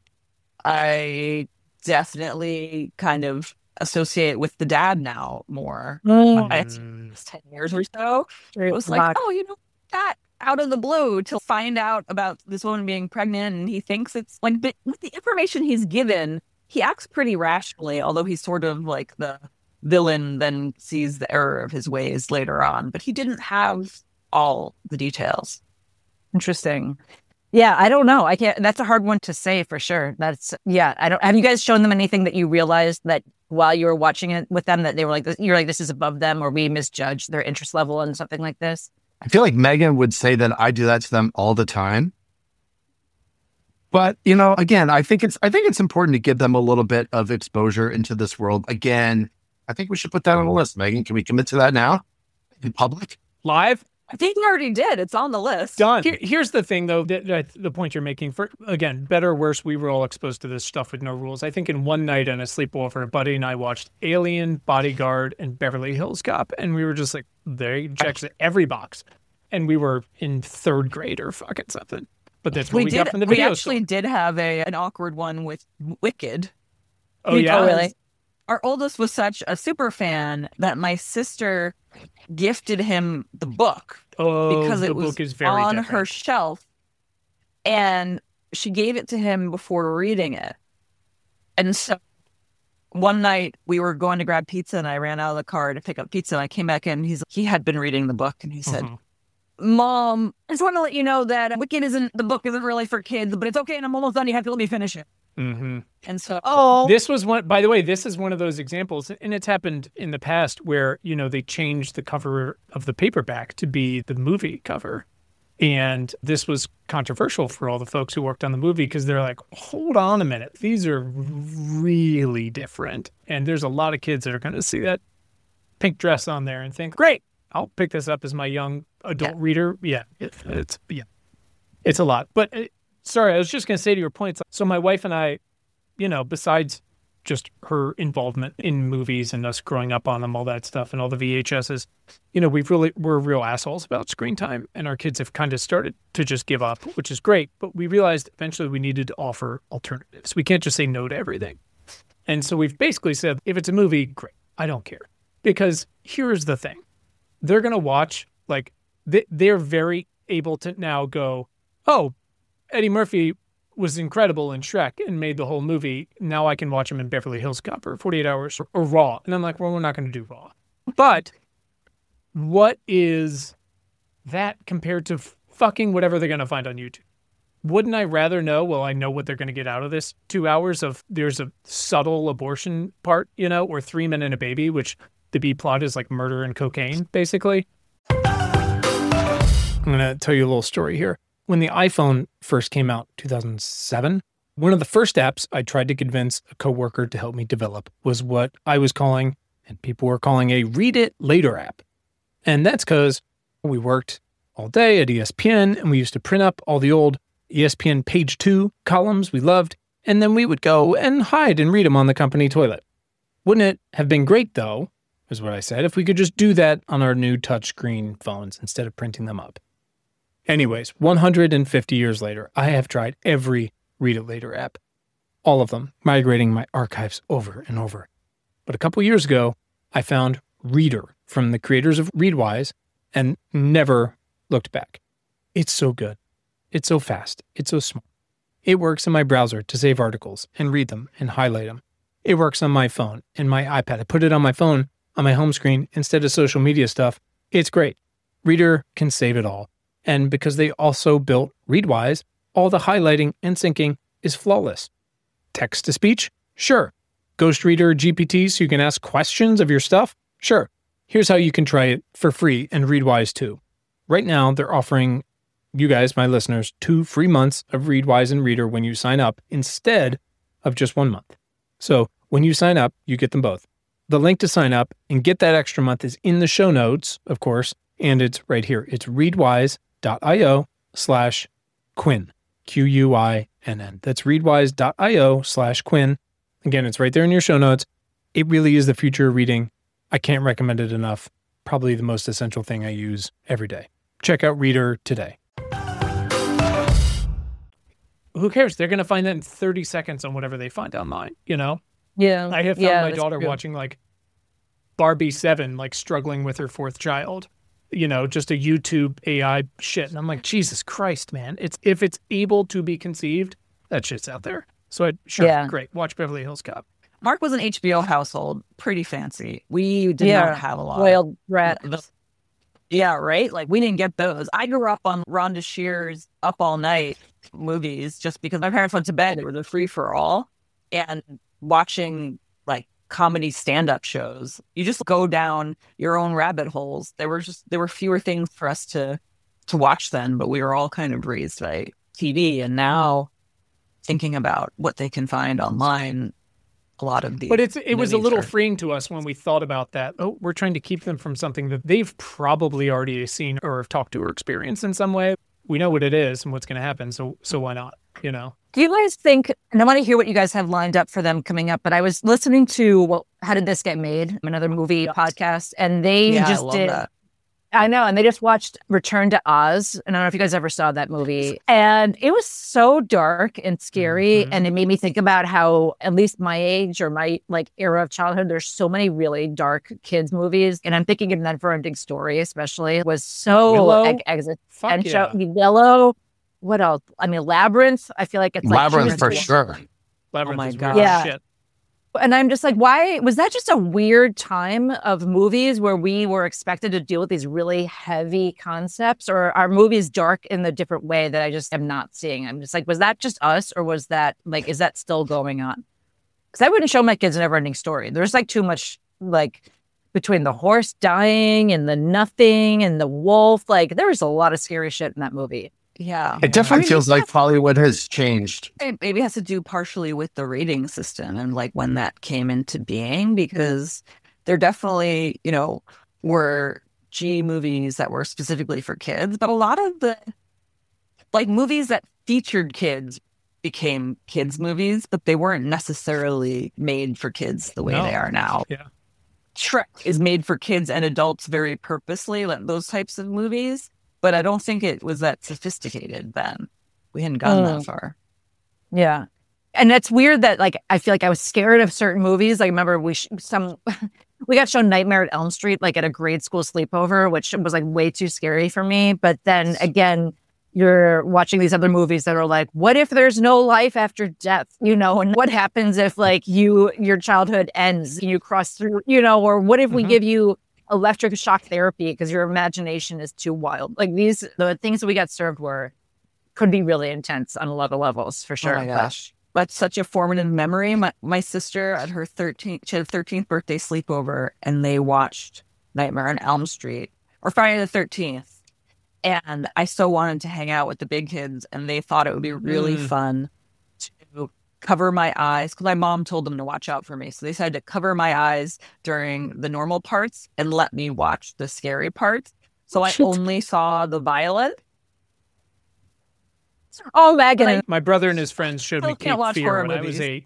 I definitely kind of associate with the dad now more. It's 10 years or so. It was like, oh, you know, that out of the blue to find out about this woman being pregnant, and he thinks it's like, but with the information he's given, he acts pretty rationally, although he's sort of like the villain, then sees the error of his ways later on. But he didn't have all the details. Interesting. Yeah, I don't know. I can't. That's a hard one to say for sure. I don't. Have you guys shown them anything that you realized that while you were watching it with them that they were like, you're like, this is above them, or we misjudged their interest level and something like this? I feel like Megan would say that I do that to them all the time. But, you know, again, I think it's important to give them a little bit of exposure into this world. Again, I think we should put that on the list. Megan, can we commit to that now in public? Live? I think you already did. It's on the list. Done. Here's the thing, though, the point you're making. For again, better or worse, we were all exposed to this stuff with no rules. I think in one night on a sleepover, Buddy and I watched Alien, Bodyguard, and Beverly Hills Cop, and we were just like, there checks every box. And we were in 3rd grade or fucking something. But that's what we got from the video. We actually did have an awkward one with Wicked. Oh, yeah? Oh, really? Our oldest was such a super fan that my sister gifted him the book because it was on her shelf, and she gave it to him before reading it. And so one night we were going to grab pizza, and I ran out of the car to pick up pizza. And I came back in, and he had been reading the book, and he said, Mom, I just want to let you know that Wicked the book isn't really for kids, but it's okay, and I'm almost done. You have to let me finish it. Mm-hmm. And so, this was one, by the way, this is one of those examples, and it's happened in the past where, you know, they changed the cover of the paperback to be the movie cover. And this was controversial for all the folks who worked on the movie because they're like, hold on a minute, these are really different. And there's a lot of kids that are going to see that pink dress on there and think, great, I'll pick this up as my young adult reader. Yeah, it's a lot. But sorry, I was just going to say to your point. So my wife and I, you know, besides just her involvement in movies and us growing up on them, all that stuff and all the VHSs, you know, we're real assholes about screen time, and our kids have kind of started to just give up, which is great. But we realized eventually we needed to offer alternatives. We can't just say no to everything. And so we've basically said, if it's a movie, great, I don't care. Because here's the thing. They're going to watch, like, they're very able to now go, oh, Eddie Murphy was incredible in Shrek and made the whole movie. Now I can watch him in Beverly Hills Cop or 48 Hours or Raw. And I'm like, well, we're not going to do Raw. But what is that compared to fucking whatever they're going to find on YouTube? wouldn't I rather know, well, I know what they're going to get out of this 2 hours of there's a subtle abortion part, or 3 Men and a Baby, which the B plot is like murder and cocaine, basically. I'm going to tell you a little story here. When the iPhone first came out, 2007, one of the first apps I tried to convince a coworker to help me develop was what I was calling, and people were calling, a Read It Later app. And that's because we worked all day at ESPN, and we used to print up all the old ESPN Page 2 columns we loved, and then we would go and hide and read them on the company toilet. Wouldn't it have been great, though, is what I said, if we could just do that on our new touchscreen phones instead of printing them up? Anyways, 150 years later, I have tried every Read It Later app, all of them, migrating my archives over and over. But a couple years ago, I found Reader from the creators of Readwise and never looked back. It's so good. It's so fast. It's so smart. It works in my browser to save articles and read them and highlight them. It works on my phone and my iPad. I put it on my phone on my home screen instead of social media stuff. It's great. Reader can save it all. And because they also built Readwise, all the highlighting and syncing is flawless. Text to speech? Sure. Ghost Reader GPT so you can ask questions of your stuff? Sure. Here's how you can try it for free and Readwise too. Right now, they're offering you guys, my listeners, 2 free months of Readwise and Reader when you sign up instead of just 1 month. So when you sign up, you get them both. The link to sign up and get that extra month is in the show notes, of course, and it's right here. It's readwise.io/Quinn, Quinn. That's readwise.io/Quinn. Again, it's right there in your show notes. It really is the future of reading. I can't recommend it enough. Probably the most essential thing I use every day. Check out Reader today. Who cares? They're going to find that in 30 seconds on whatever they find online, Yeah. I have found my daughter true. watching like Barbie 7, like struggling with her 4th child, just a YouTube AI shit. And I'm like, Jesus Christ, man. If it's able to be conceived, that shit's out there. So great. Watch Beverly Hills Cop. Mark was an HBO household, pretty fancy. We did not have a lot. Wild rats. Yeah, right? Like, we didn't get those. I grew up on Rhonda Shear's Up All Night movies just because my parents went to bed. They were the free-for-all. And watching, like, comedy stand-up shows, you just go down your own rabbit holes. There were fewer things for us to watch then, but we were all kind of raised by TV. And now, thinking about what they can find online, a lot of these. But it was a little freeing to us when we thought about that. Oh, we're trying to keep them from something that they've probably already seen or have talked to or experienced in some way. We know what it is and what's going to happen. So why not? Do you guys think, and I want to hear what you guys have lined up for them coming up, but I was listening to How Did This Get Made? Another movie podcast, and they just did. That. I know, and they just watched Return to Oz, and I don't know if you guys ever saw that movie. And it was so dark and scary, and it made me think about how, at least my age or my era of childhood, there's so many really dark kids movies, and I'm thinking of Neverending Story, especially, was so existential. Willow. What else? I mean, Labyrinth. I feel like it's Labyrinth for sure. Labyrinth, oh my is God. weird shit. And I'm just like, why was that just a weird time of movies where we were expected to deal with these really heavy concepts, or are movies dark in a different way that I just am not seeing? I'm just like, was that just us, or was that is that still going on? Because I wouldn't show my kids a Neverending Story. There's too much between the horse dying and the nothing and the wolf. There was a lot of scary shit in that movie. Yeah. It definitely feels like Hollywood has changed. It maybe has to do partially with the rating system and when that came into being, because there definitely, were G movies that were specifically for kids, but a lot of the movies that featured kids became kids movies, but they weren't necessarily made for kids the way they are now. Yeah. Shrek is made for kids and adults very purposely, those types of movies. But I don't think it was that sophisticated then. We hadn't gotten that far. Yeah. And it's weird that I feel like I was scared of certain movies. I remember we got shown Nightmare at Elm Street at a grade school sleepover, which was way too scary for me. But then again, you're watching these other movies that are what if there's no life after death? And what happens if your childhood ends and you cross through, or what if we give you electric shock therapy because your imagination is too wild? The things that we got served were could be really intense on a lot of levels for sure. Oh my gosh. That's such a formative memory. My sister at her 13th, she had a 13th birthday sleepover, and they watched Nightmare on Elm Street or Friday the 13th. And I so wanted to hang out with the big kids, and they thought it would be really fun to cover my eyes because my mom told them to watch out for me. So they decided to cover my eyes during the normal parts and let me watch the scary parts. So I only saw the violent. Oh, Megan. My brother and his friends showed me Still can't Cape watch Fear horror when I was movies. 8.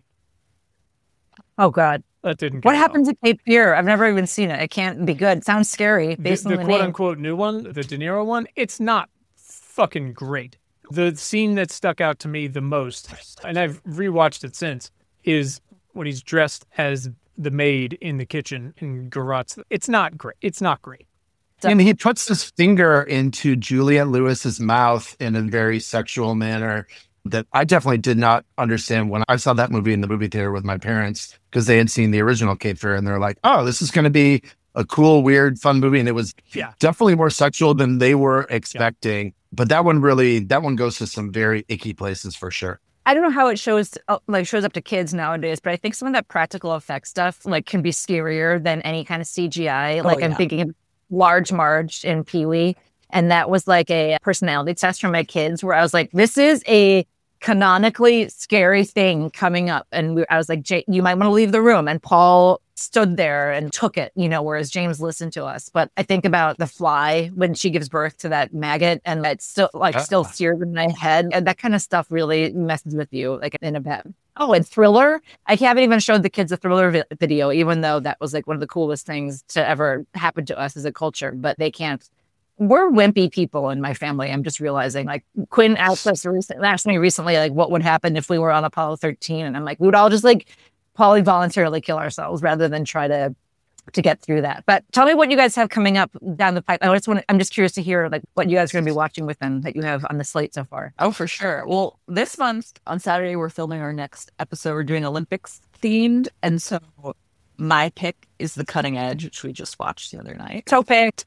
Oh, God. That didn't go What well. happened to Cape Fear? I've never even seen it. It can't be good. It sounds scary based on The the quote name. unquote new one, the De Niro one, it's not fucking great. The scene that stuck out to me the most, and I've rewatched it since, is when he's dressed as the maid in the kitchen in Garot's. It's not great. It's not great. And he puts his finger into Juliette Lewis's mouth in a very sexual manner that I definitely did not understand when I saw that movie in the movie theater with my parents, because they had seen the original Cape Fear and they're like, oh, this is going to be a cool, weird, fun movie. And it was definitely more sexual than they were expecting. But that one goes to some very icky places for sure. I don't know how it shows up to kids nowadays, but I think some of that practical effect stuff like can be scarier than any kind of CGI. I'm thinking of Large Marge in Pee-wee, and that was like a personality test for my kids where I was like, this is a canonically scary thing coming up. And I was like, you might want to leave the room. And Paul stood there and took it, whereas James listened to us. But I think about The Fly when she gives birth to that maggot, and it's still seared in my head. And that kind of stuff really messes with you, like in a bed. Oh, and Thriller. I haven't even showed the kids the Thriller video, even though that was like one of the coolest things to ever happen to us as a culture. But they can't. We're wimpy people in my family. I'm just realizing, like Quinn asked me recently, like what would happen if we were on Apollo 13. And I'm like, we would all just like voluntarily kill ourselves rather than try to get through that. But tell me what you guys have coming up down the pipe. I'm just curious to hear like what you guys are going to be watching within that you have on the slate so far. Oh, for sure. Well, this month on Saturday, we're filming our next episode. We're doing Olympics themed. And so my pick is The Cutting Edge, which we just watched the other night. Toe picked.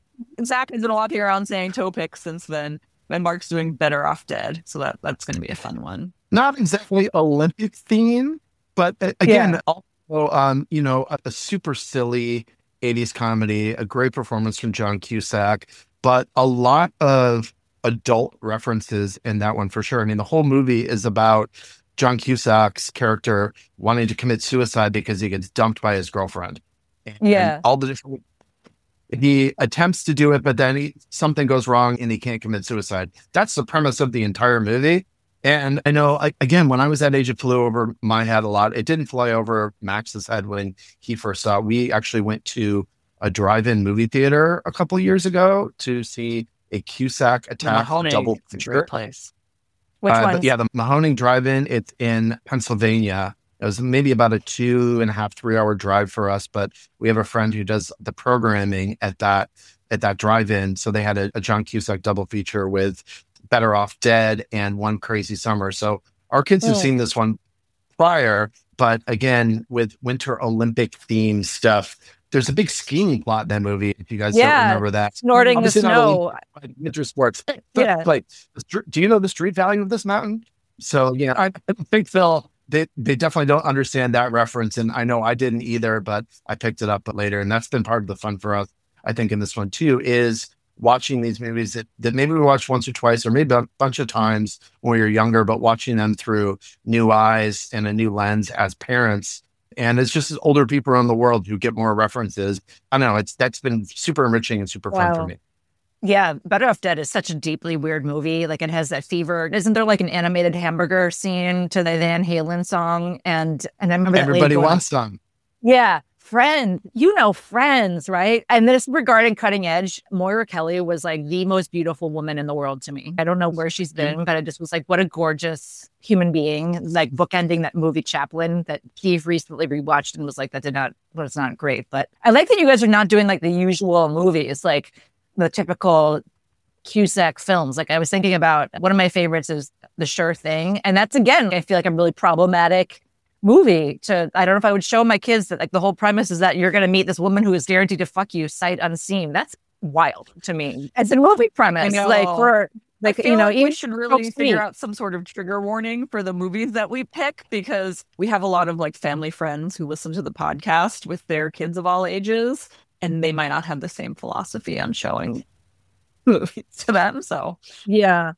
Zach has been a lot here on saying toe pick since then. And Mark's doing Better Off Dead. So that's going to be a fun one. Not exactly Olympic theme, but again, also, a super silly 80s comedy, a great performance from John Cusack, but a lot of adult references in that one for sure. I mean, the whole movie is about John Cusack's character wanting to commit suicide because he gets dumped by his girlfriend. And all the different... He attempts to do it, but then something goes wrong and he can't commit suicide. That's the premise of the entire movie. And I know, again, when I was that age, it flew over my head a lot. It didn't fly over Max's head when he first saw it. We actually went to a drive-in movie theater a couple of years ago to see a Cusack attack double feature. Great place. Which one? The Mahoning Drive-In. It's in Pennsylvania. It was maybe about a 2.5, 3 hour drive for us, but we have a friend who does the programming at that drive-in. So they had a John Cusack double feature with Better Off Dead and One Crazy Summer. So our kids have seen this one prior, but again, with Winter Olympic themed stuff, there's a big skiing plot in that movie. If you guys don't remember that, snorting the snow. Winter sports. But, like, do you know the street value of this mountain? So I think they definitely don't understand that reference, and I know I didn't either, but I picked it up later, and that's been part of the fun for us, I think, in this one too, is watching these movies that maybe we watched once or twice or maybe a bunch of times when we were younger, but watching them through new eyes and a new lens as parents. And it's just as older people around the world who get more references. I don't know, that's been super enriching and super fun for me. Yeah, Better Off Dead is such a deeply weird movie. Like, it has that fever. Isn't there like an animated hamburger scene to the Van Halen song? And I remember Everybody wants some. Yeah, Friends. Friends, right? And this regarding Cutting Edge, Moira Kelly was like the most beautiful woman in the world to me. I don't know where she's been, but I just was like, what a gorgeous human being. Like, bookending that movie Chaplin that Steve recently rewatched and was like, was not great. But I like that you guys are not doing like the usual movies, like the typical Cusack films. Like, I was thinking about one of my favorites is The Sure Thing. And that's, again, I feel like a really problematic movie I don't know if I would show my kids that like the whole premise is that you're going to meet this woman who is guaranteed to fuck you sight unseen. That's wild to me as a movie premise. Like, I Like, feel like we even should really so figure sweet. out some sort of trigger warning for the movies that we pick, because we have a lot of like family friends who listen to the podcast with their kids of all ages, and they might not have the same philosophy on showing movies to them. So Yeah.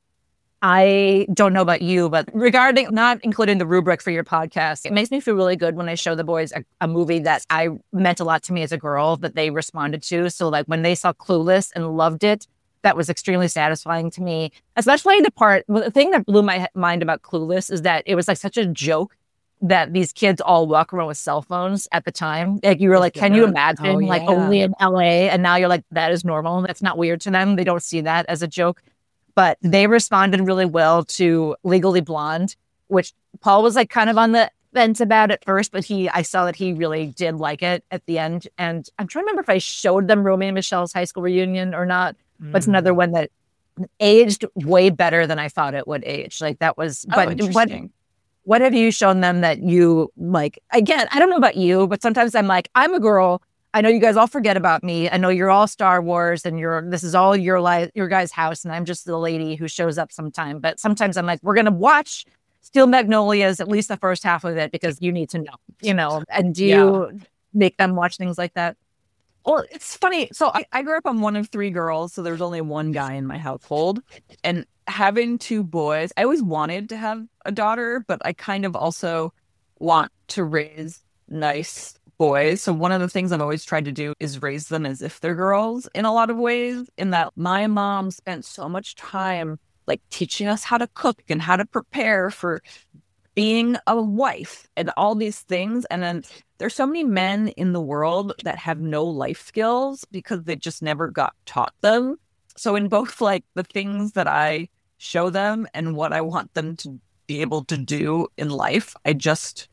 I don't know about you, but regarding not including the rubric for your podcast, it makes me feel really good when I show the boys a movie that I meant a lot to me as a girl that they responded to. So like when they saw Clueless and loved it, that was extremely satisfying to me. Especially the thing that blew my mind about Clueless is that it was like such a joke that these kids all walk around with cell phones at the time. Like you were like, can you imagine like only in LA? And now you're like, that is normal. That's not weird to them. They don't see that as a joke. But they responded really well to Legally Blonde, which Paul was like kind of on the fence about at first, but I saw that he really did like it at the end. And I'm trying to remember if I showed them Romeo and Michelle's high school reunion or not. But it's another one that aged way better than I thought it would age. Like that was, but what have you shown them that you like? Again, I don't know about you, but sometimes I'm like, I'm a girl. I know you guys all forget about me. I know you're all Star Wars and this is all your guys' house. And I'm just the lady who shows up sometime. But sometimes I'm like, we're going to watch Steel Magnolias, at least the first half of it, because you need to know, and do you make them watch things like that? Well, it's funny. So I grew up on one of three girls, so there's only one guy in my household. And having two boys, I always wanted to have a daughter, but I kind of also want to raise nice boys. So one of the things I've always tried to do is raise them as if they're girls in a lot of ways, in that my mom spent so much time like teaching us how to cook and how to prepare for being a wife and all these things. And then there's so many men in the world that have no life skills because they just never got taught them. So in both like the things that I show them and what I want them to be able to do in life, I just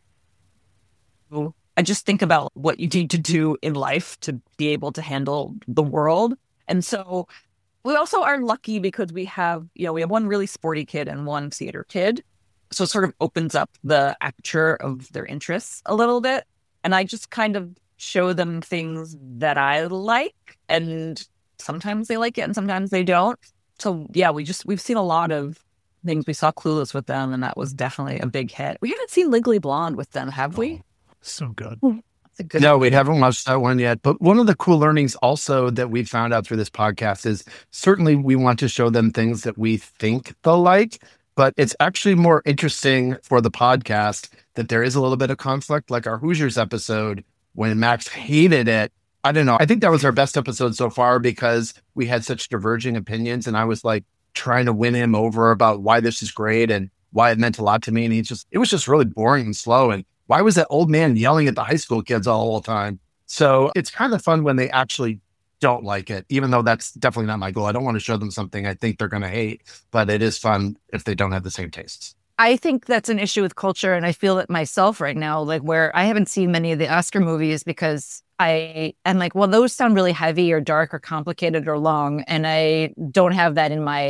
think about what you need to do in life to be able to handle the world. And so we also are lucky because we have one really sporty kid and one theater kid. So it sort of opens up the aperture of their interests a little bit. And I just kind of show them things that I like, and sometimes they like it and sometimes they don't. So yeah, we've seen a lot of things. We saw Clueless with them, and that was definitely a big hit. We haven't seen Legally Blonde with them, have we? So good. No, we haven't watched that one yet. But one of the cool learnings also that we found out through this podcast is certainly we want to show them things that we think they'll like, but it's actually more interesting for the podcast that there is a little bit of conflict, like our Hoosiers episode when Max hated it. I don't know. I think that was our best episode so far because we had such diverging opinions, and I was like trying to win him over about why this is great and why it meant a lot to me. And it was just really boring and slow. And why was that old man yelling at the high school kids all the time? So it's kind of fun when they actually don't like it, even though that's definitely not my goal. I don't want to show them something I think they're going to hate, but it is fun if they don't have the same tastes. I think that's an issue with culture, and I feel it myself right now, like where I haven't seen many of the Oscar movies because I am like, well, those sound really heavy or dark or complicated or long, and I don't have that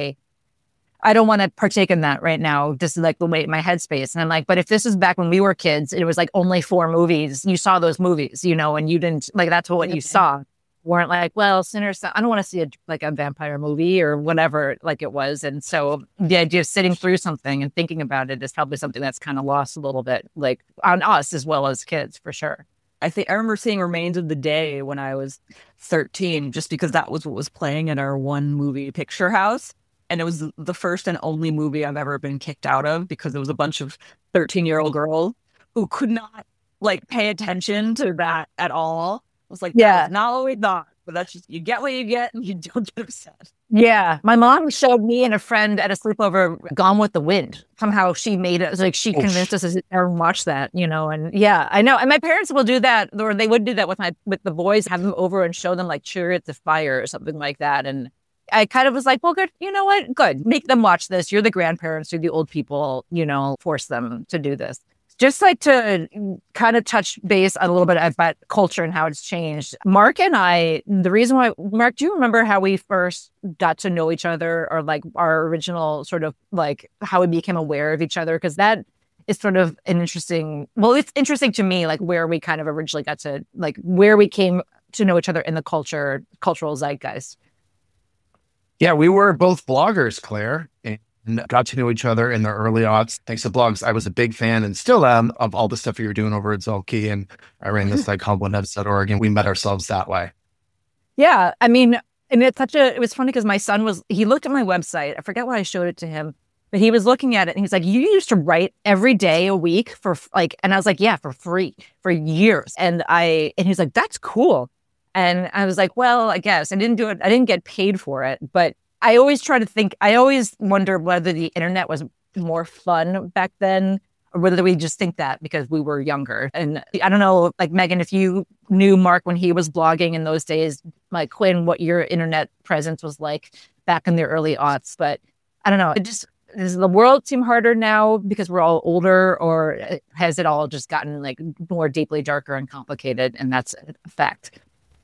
I don't want to partake in that right now. This is like the way my headspace. And I'm like, but if this is back when we were kids, it was like only 4 movies. You saw those movies, and you didn't like, that's what you saw. Weren't like, well, Sinners, I don't want to see a vampire movie or whatever like it was. And so the idea of sitting through something and thinking about it is probably something that's kind of lost a little bit, like on us as well as kids, for sure. I remember seeing Remains of the Day when I was 13, just because that was what was playing at our one movie picture house. And it was the first and only movie I've ever been kicked out of because it was a bunch of 13-year-old girls who could not like pay attention to that at all. I was like, yeah, not what we thought, but that's just, you get what you get and you don't get upset. Yeah. My mom showed me and a friend at a sleepover Gone with the Wind. Somehow she made it, like she convinced us to ever watch that, and yeah, I know. And my parents will do that, or they would do that with the boys, have them over and show them like Chariots of Fire or something like that. And I kind of was like, well, good. You know what? Good. Make them watch this. You're the grandparents, you're the old people, force them to do this. Just like to kind of touch base a little bit about culture and how it's changed. Mark and I, the reason why, Mark, do you remember how we first got to know each other, or like our original sort of like how we became aware of each other? Because that is sort of an interesting, it's interesting to me, like where we kind of originally got to, like where we came to know each other in the cultural zeitgeist. Yeah, we were both bloggers, Claire, and got to know each other in the early aughts. Thanks to blogs, I was a big fan and still am of all the stuff you were doing over at Zolke. And I ran this site called OneHeads.org, and we met ourselves that way. Yeah. I mean, and it was funny because my son he looked at my website. I forget why I showed it to him, but he was looking at it and he's like, you used to write every day a week and I was like, yeah, for free for years. And he's like, that's cool. And I was like, well, I guess I didn't do it. I didn't get paid for it, but I always wonder whether the internet was more fun back then or whether we just think that because we were younger. And I don't know, like Megan, if you knew Mark when he was blogging in those days, like Quinn, what your internet presence was like back in the early aughts. But I don't know, does the world seem harder now because we're all older, or has it all just gotten like more deeply darker and complicated? And that's a fact.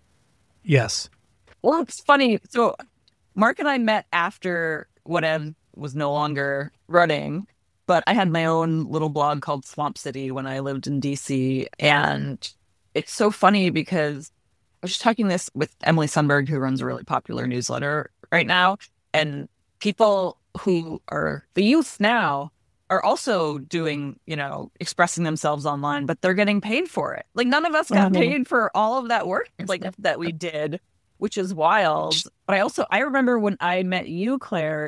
Yes. Well, it's funny. So Mark and I met after Whatever was no longer running, but I had my own little blog called Swamp City when I lived in DC. And it's so funny because I was just talking this with Emily Sundberg, who runs a really popular newsletter right now. And people who are the youth now are also doing, expressing themselves online, but they're getting paid for it. Like none of us got paid for all of that work that we did, which is wild. But I remember when I met you, Claire,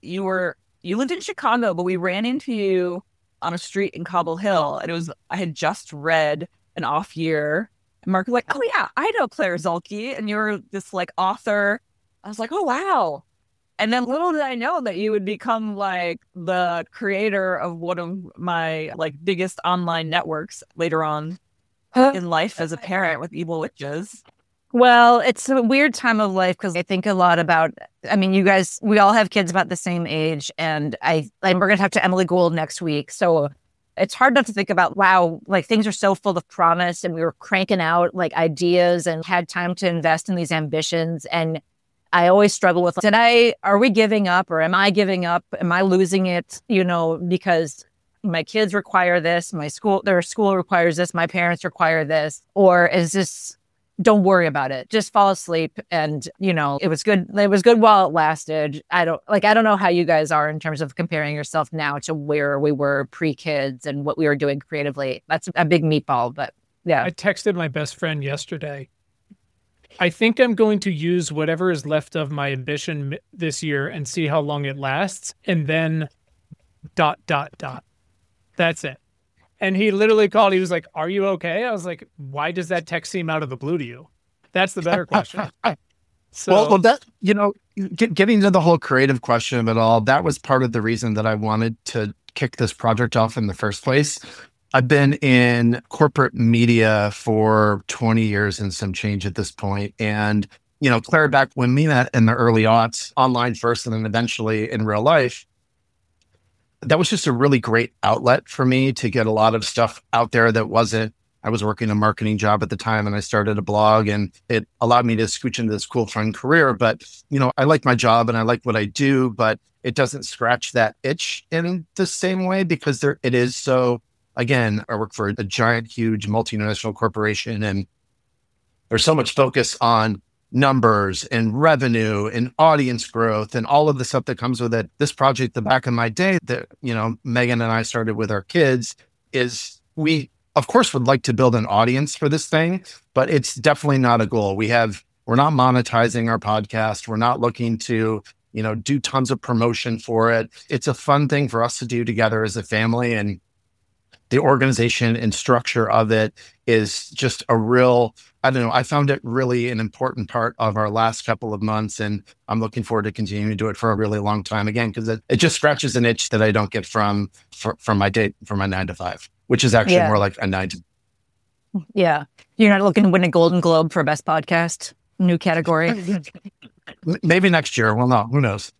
you lived in Chicago, but we ran into you on a street in Cobble Hill. And I had just read An Off Year. And Mark was like, oh yeah, I know Claire Zolke. And you're this like author. I was like, oh wow. And then little did I know that you would become like the creator of one of my like biggest online networks later on in life as a parent with Evil Witches. Well, it's a weird time of life because I think a lot about, you guys, we all have kids about the same age, and we're going to talk to Emily Gould next week. So it's hard not to think about, wow, like things are so full of promise and we were cranking out like ideas and had time to invest in these ambitions. And I always struggle with, are we giving up or am I giving up? Am I losing it? Because my kids require this, their school requires this, my parents require this, or is this, don't worry about it. Just fall asleep. And, it was good. It was good while it lasted. I don't know how you guys are in terms of comparing yourself now to where we were pre-kids and what we were doing creatively. That's a big meatball, but yeah. I texted my best friend yesterday. I think I'm going to use whatever is left of my ambition this year and see how long it lasts. And then ... That's it. And he literally called. He was like, are you okay? I was like, why does that text seem out of the blue to you? That's the better question. So, well, that, getting to the whole creative question of it all, that was part of the reason that I wanted to kick this project off in the first place. I've been in corporate media for 20 years and some change at this point. And, Claire, back when we met in the early aughts, online first and then eventually in real life, that was just a really great outlet for me to get a lot of stuff out there I was working a marketing job at the time and I started a blog, and it allowed me to scooch into this cool fun career. But, I like my job and I like what I do, but it doesn't scratch that itch in the same way because it is so, again, I work for a giant, huge multinational corporation, and there's so much focus on numbers and revenue and audience growth and all of the stuff that comes with it. This project, the back in my day that, Megan and I started with our kids, is we, of course, would like to build an audience for this thing, but it's definitely not a goal. We're not monetizing our podcast. We're not looking to, do tons of promotion for it. It's a fun thing for us to do together as a family. And the organization and structure of it is just a real, I found it really an important part of our last couple of months, and I'm looking forward to continuing to do it for a really long time again, because it just scratches an itch that I don't get from my 9 to 5, which is actually more like a 9 to. Yeah. You're not looking to win a Golden Globe for best podcast? New category? Maybe next year. Well, no, who knows?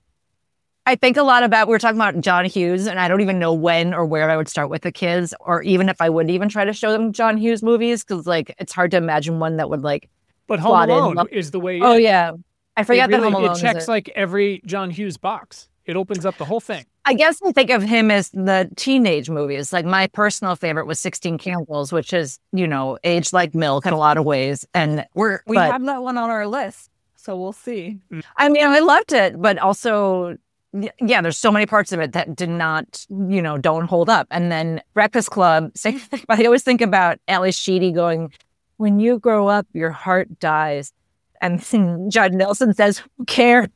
I think a lot about, we were talking about John Hughes, and I don't even know when or where I would start with the kids, or even if I would even try to show them John Hughes movies, because it's hard to imagine one that would But Home Alone is the way. Oh yeah, I forgot that Home Alone. It checks every John Hughes box. It opens up the whole thing. I guess I think of him as the teenage movies. Like my personal favorite was 16 Candles, which is aged like milk in a lot of ways. And we have that one on our list. So we'll see. I mean, I loved it, but also, yeah, there's so many parts of it that did not, don't hold up. And then Breakfast Club, I always think about Ali Sheedy going, when you grow up, your heart dies. And Judd Nelson says, who cares?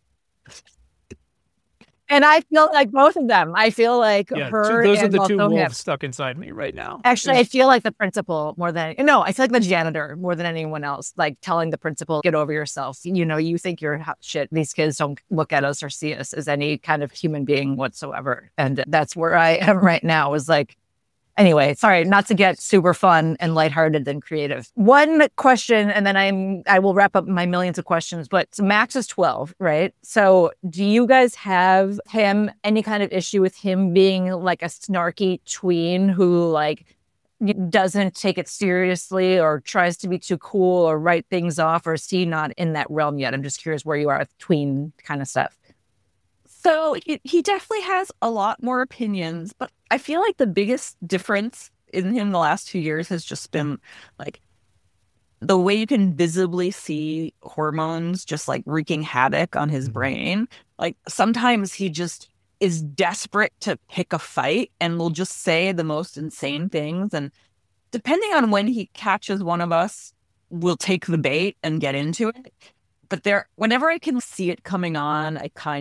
And I feel like both of them. I feel like her. Those are and the two also him. wolves stuck inside me right now. Actually, I feel like the principal more than I feel like the janitor more than anyone else. Like telling the principal, "Get over yourself." You think you're hot shit. These kids don't look at us or see us as any kind of human being whatsoever. And that's where I am right now. Is like, anyway, sorry, not to get super fun and lighthearted and creative. One question, and then I will wrap up my millions of questions. But Max is 12, right? So do you guys have any kind of issue with him being like a snarky tween who like doesn't take it seriously or tries to be too cool or write things off, or is he not in that realm yet? I'm just curious where you are with tween kind of stuff. So he definitely has a lot more opinions, but I feel like the biggest difference in him the last 2 years has just been like the way you can visibly see hormones just like wreaking havoc on his brain. Like sometimes he just is desperate to pick a fight and will just say the most insane things. And depending on when he catches one of us, we'll take the bait and get into it. But whenever I can see it coming on,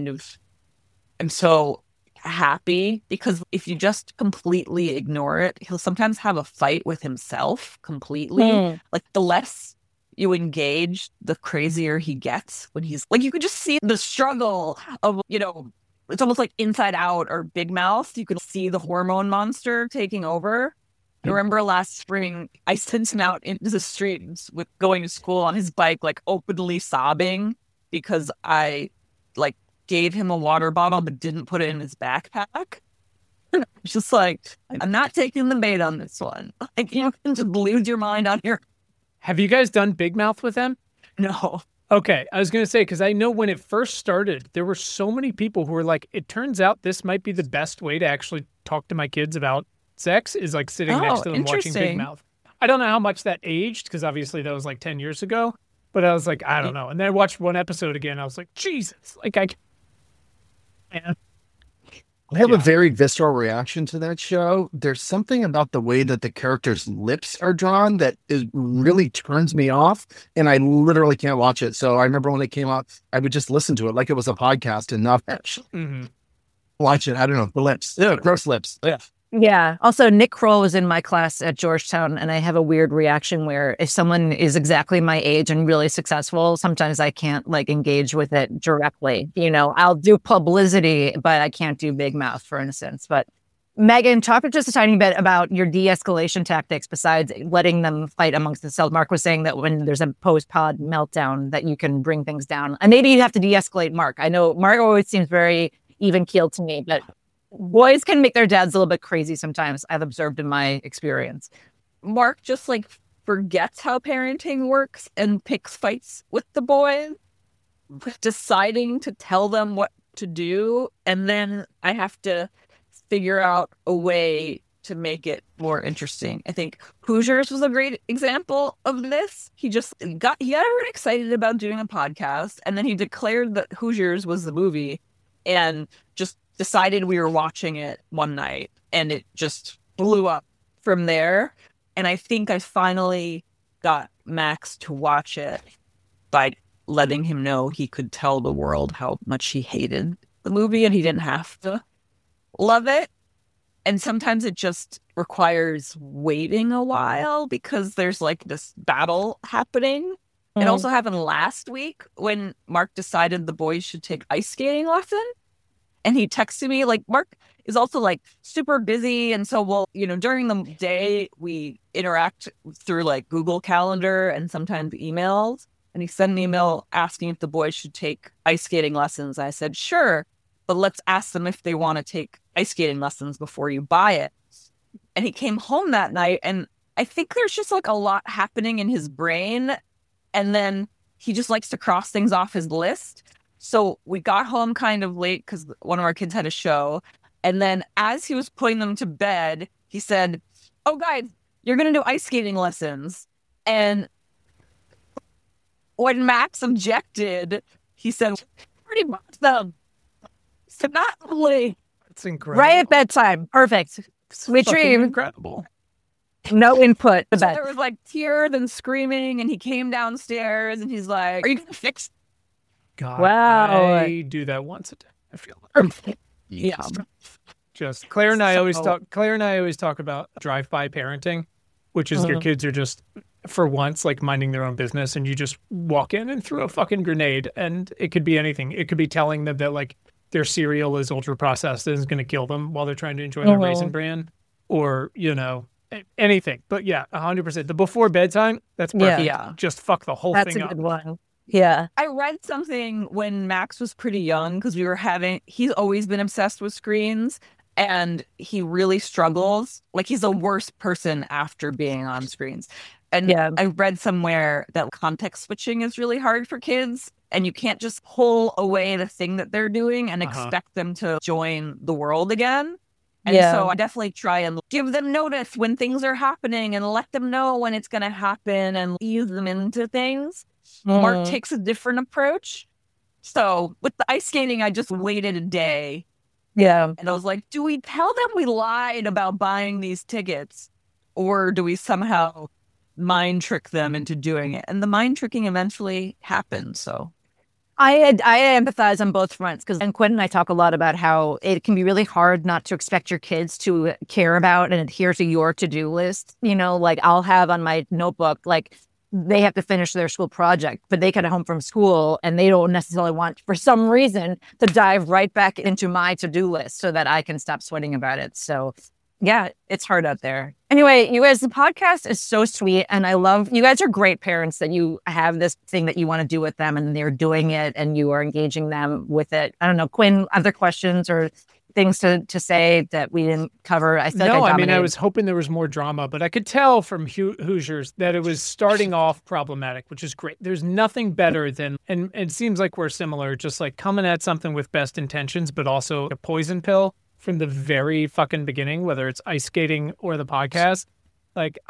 I'm so happy, because if you just completely ignore it, he'll sometimes have a fight with himself completely. Like the less you engage, the crazier he gets when he's like, you could just see the struggle of, it's almost like Inside Out or Big Mouth. You can see the hormone monster taking over. I remember last spring, I sent him out into the streets with going to school on his bike, like openly sobbing because I like gave him a water bottle but didn't put it in his backpack. It's just like, I'm not taking the bait on this one. Like, you can just lose your mind on your... Have you guys done Big Mouth with them? No. Okay, I was going to say, because I know when it first started, there were so many people who were like, it turns out this might be the best way to actually talk to my kids about sex, is like sitting next to them watching Big Mouth. I don't know how much that aged, because obviously that was like 10 years ago, but I was like, I don't know. And then I watched one episode again. I was like, Jesus, like I have a very visceral reaction to that show. There's something about the way that the characters' lips are drawn that really turns me off, and I literally can't watch it. So I remember when it came out, I would just listen to it like it was a podcast and not actually watch it. I don't know, the lips, gross lips. Yeah. Yeah. Also, Nick Kroll was in my class at Georgetown, and I have a weird reaction where if someone is exactly my age and really successful, sometimes I can't like engage with it directly. I'll do publicity, but I can't do Big Mouth, for instance. But Megan, talk just a tiny bit about your de-escalation tactics besides letting them fight amongst themselves. Mark was saying that when there's a post-pod meltdown that you can bring things down. And maybe you have to de-escalate Mark. I know Mark always seems very even-keeled to me, but boys can make their dads a little bit crazy sometimes, I've observed in my experience. Mark just like forgets how parenting works and picks fights with the boys, deciding to tell them what to do. And then I have to figure out a way to make it more interesting. I think Hoosiers was a great example of this. He got really excited about doing a podcast, and then he declared that Hoosiers was the movie and just decided we were watching it one night, and it just blew up from there. And I think I finally got Max to watch it by letting him know he could tell the world how much he hated the movie and he didn't have to love it. And sometimes it just requires waiting a while because there's like this battle happening. It also happened last week when Mark decided the boys should take ice skating lesson. And he texted me, like, Mark is also like super busy. And so during the day, we interact through like Google Calendar and sometimes emails. And he sent an email asking if the boys should take ice skating lessons. I said, sure, but let's ask them if they want to take ice skating lessons before you buy it. And he came home that night, and I think there's just like a lot happening in his brain. And then he just likes to cross things off his list. So we got home kind of late because one of our kids had a show. And then as he was putting them to bed, he said, oh, guys, you're going to do ice skating lessons. And when Max objected, he said, pretty much them. He said, not really. It's incredible. Right at bedtime. Perfect. Sweet Fucking dream. incredible. No input. So there was like tears and screaming, and he came downstairs and he's like, are you going to fix God, Wow. I do that once a day. I feel like. Yeah. Just Claire and I always So- talk. Claire and I always talk about drive-by parenting, which is your kids are just for once like minding their own business, and you just walk in and throw a fucking grenade, and it could be anything. It could be telling them that like their cereal is ultra processed and is going to kill them while they're trying to enjoy their Raisin Bran, or anything. But yeah, 100%. The before bedtime, that's perfect. Yeah. Just fuck the whole That's thing a up. good one. Yeah. I read something when Max was pretty young because he's always been obsessed with screens and he really struggles. Like he's a worse person after being on screens. And Yeah. I read somewhere that context switching is really hard for kids and you can't just pull away the thing that they're doing and expect them to join the world again. And Yeah. so I definitely try and give them notice when things are happening and let them know when it's going to happen and ease them into things. Mark takes a different approach. So with the ice skating, I just waited a day Yeah. and I was like, do we tell them we lied about buying these tickets or do we somehow mind trick them into doing it? And the mind tricking eventually happened. So I empathize on both fronts because, and Quinn and I talk a lot about how it can be really hard not to expect your kids to care about and adhere to your to-do list. Like I'll have on my notebook, like they have to finish their school project, but they get home from school and they don't necessarily want, for some reason, to dive right back into my to-do list so that I can stop sweating about it. So yeah, it's hard out there. Anyway, you guys, the podcast is so sweet. And I love, you guys are great parents that you have this thing that you want to do with them and they're doing it and you are engaging them with it. I don't know, Quinn, other questions or things to say that we didn't cover? I feel like I dominated. was hoping there was more drama, but I could tell from Hoosiers that it was starting off problematic, which is great. There's nothing better than, and it seems like we're similar, just like coming at something with best intentions, but also a poison pill from the very fucking beginning, whether it's ice skating or the podcast. Like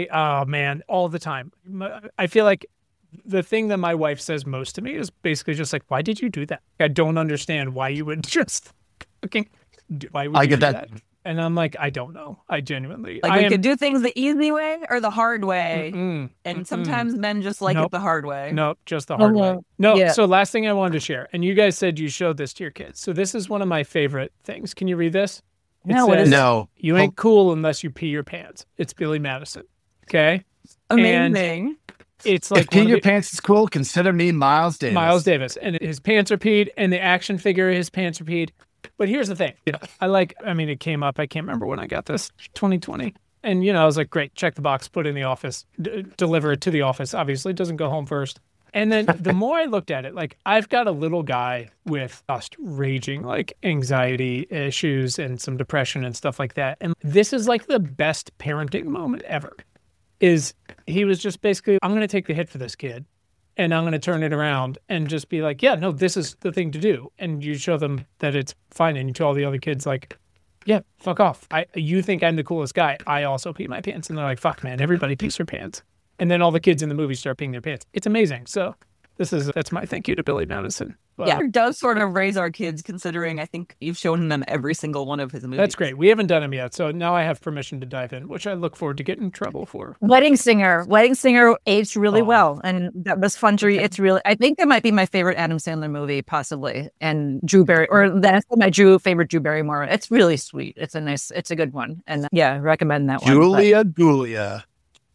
all the time. I feel like the thing that my wife says most to me is basically just like, why did you do that? I don't understand why you would just fucking, why would I you get do that. And I'm like, I don't know. I genuinely, like we could do things the easy way or the hard way. And sometimes men just like Nope. it the hard way. No, just the hard way. No, Yeah. so last thing I wanted to share, and you guys said you showed this to your kids. So this is one of my favorite things. Can you read this? It No, what is says, it? No. You ain't cool unless you pee your pants. It's Billy Madison. Okay? Amazing. It's like If peeing one of your the- pants is cool, consider me Miles Davis. Miles Davis. And his pants are peed, and the action figure, his pants are peed. But here's the thing. It came up. I can't remember when I got this, 2020. And, I was like, great, check the box, put it in the office, deliver it to the office. Obviously, it doesn't go home first. And then the more I looked at it, like I've got a little guy with just raging like anxiety issues and some depression and stuff like that. And this is like the best parenting moment ever. Is he was just basically, I'm going to take the hit for this kid and I'm going to turn it around and just be like, yeah, no, this is the thing to do. And you show them that it's fine. And you tell all the other kids like, yeah, fuck off. You think I'm the coolest guy. I also pee my pants. And they're like, fuck, man, everybody pees their pants. And then all the kids in the movie start peeing their pants. It's amazing. So that's my thank you to Billy Madison. But Yeah, it does sort of raise our kids considering I think you've shown them every single one of his movies. that's great. We haven't done them yet. So now I have permission to dive in, which I look forward to getting in trouble for. Wedding Singer aged really well. And that was fun to read. It's really, I think that might be my favorite Adam Sandler movie, possibly. And Drew favorite Drew Barrymore. It's really sweet. It's a good one. And yeah, recommend that one. Julia. Julia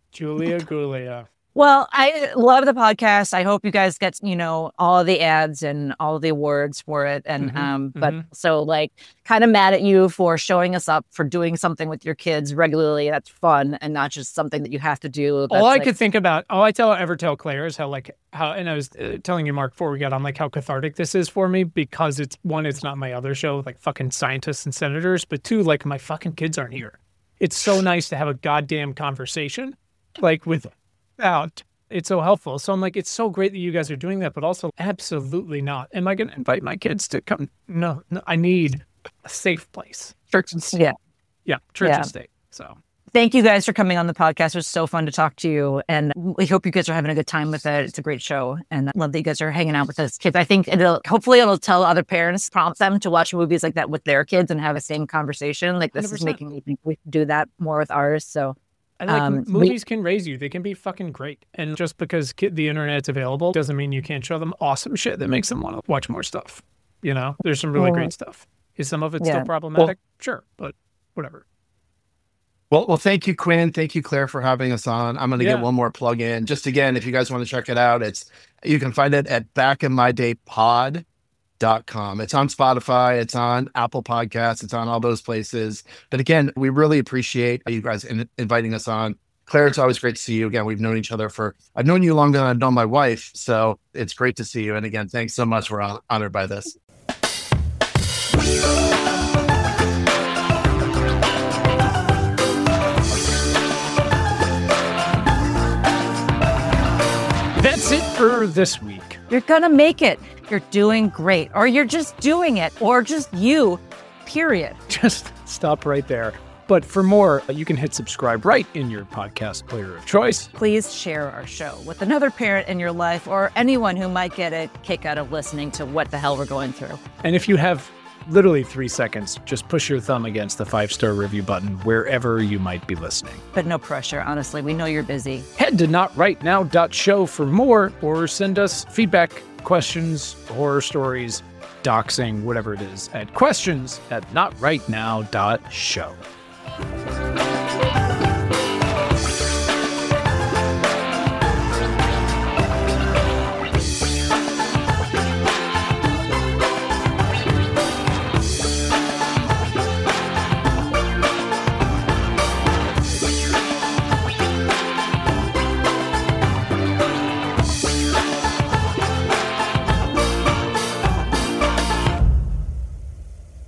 Gulia. Well, I love the podcast. I hope you guys get, all the ads and all the awards for it. And, but so like kind of mad at you for showing us up for doing something with your kids regularly. That's fun and not just something that you have to do. All I could think about, all I ever tell Claire is how, and I was telling you, Mark, before we got on, like how cathartic this is for me because it's not my other show, like fucking scientists and senators, but two, like my fucking kids aren't here. It's so nice to have a goddamn conversation, like without. It's so helpful. So I'm like, it's so great that you guys are doing that, but also absolutely not. Am I going to invite my kids to come? No, I need a safe place. Church and state. Yeah. Yeah, church and state. So Thank you guys for coming on the podcast. It was so fun to talk to you. And we hope you guys are having a good time with it. It's a great show. And I love that you guys are hanging out with us kids. I think hopefully it'll tell other parents, prompt them to watch movies like that with their kids and have the same conversation. Like this 100%. is making me think we can do that more with ours. So movies can raise you. They can be fucking great. And just because the internet's available doesn't mean you can't show them awesome shit that makes them want to watch more stuff. You know, there's some really great stuff. Is some of it still problematic? Sure, but whatever. Well, thank you, Quinn. Thank you, Claire, for having us on. I'm going to get one more plug in. Just again, if you guys want to check it out, you can find it at backinmydaypod.com. It's on Spotify. It's on Apple Podcasts. It's on all those places. But again, we really appreciate you guys inviting us on. Claire, it's always great to see you again. We've known each other I've known you longer than I've known my wife. So it's great to see you. And again, thanks so much. We're honored by this. That's it for this week. You're going to make it. You're doing great. Or you're just doing it. Or just you, period. Just stop right there. But for more, you can hit subscribe right in your podcast player of choice. Please share our show with another parent in your life or anyone who might get a kick out of listening to what the hell we're going through. And if you have literally 3 seconds, just push your thumb against the 5-star review button wherever you might be listening. But no pressure, honestly. We know you're busy. Head to notrightnow.show for more, or send us feedback, questions, horror stories, doxing, whatever it is, at questions@notrightnow.show.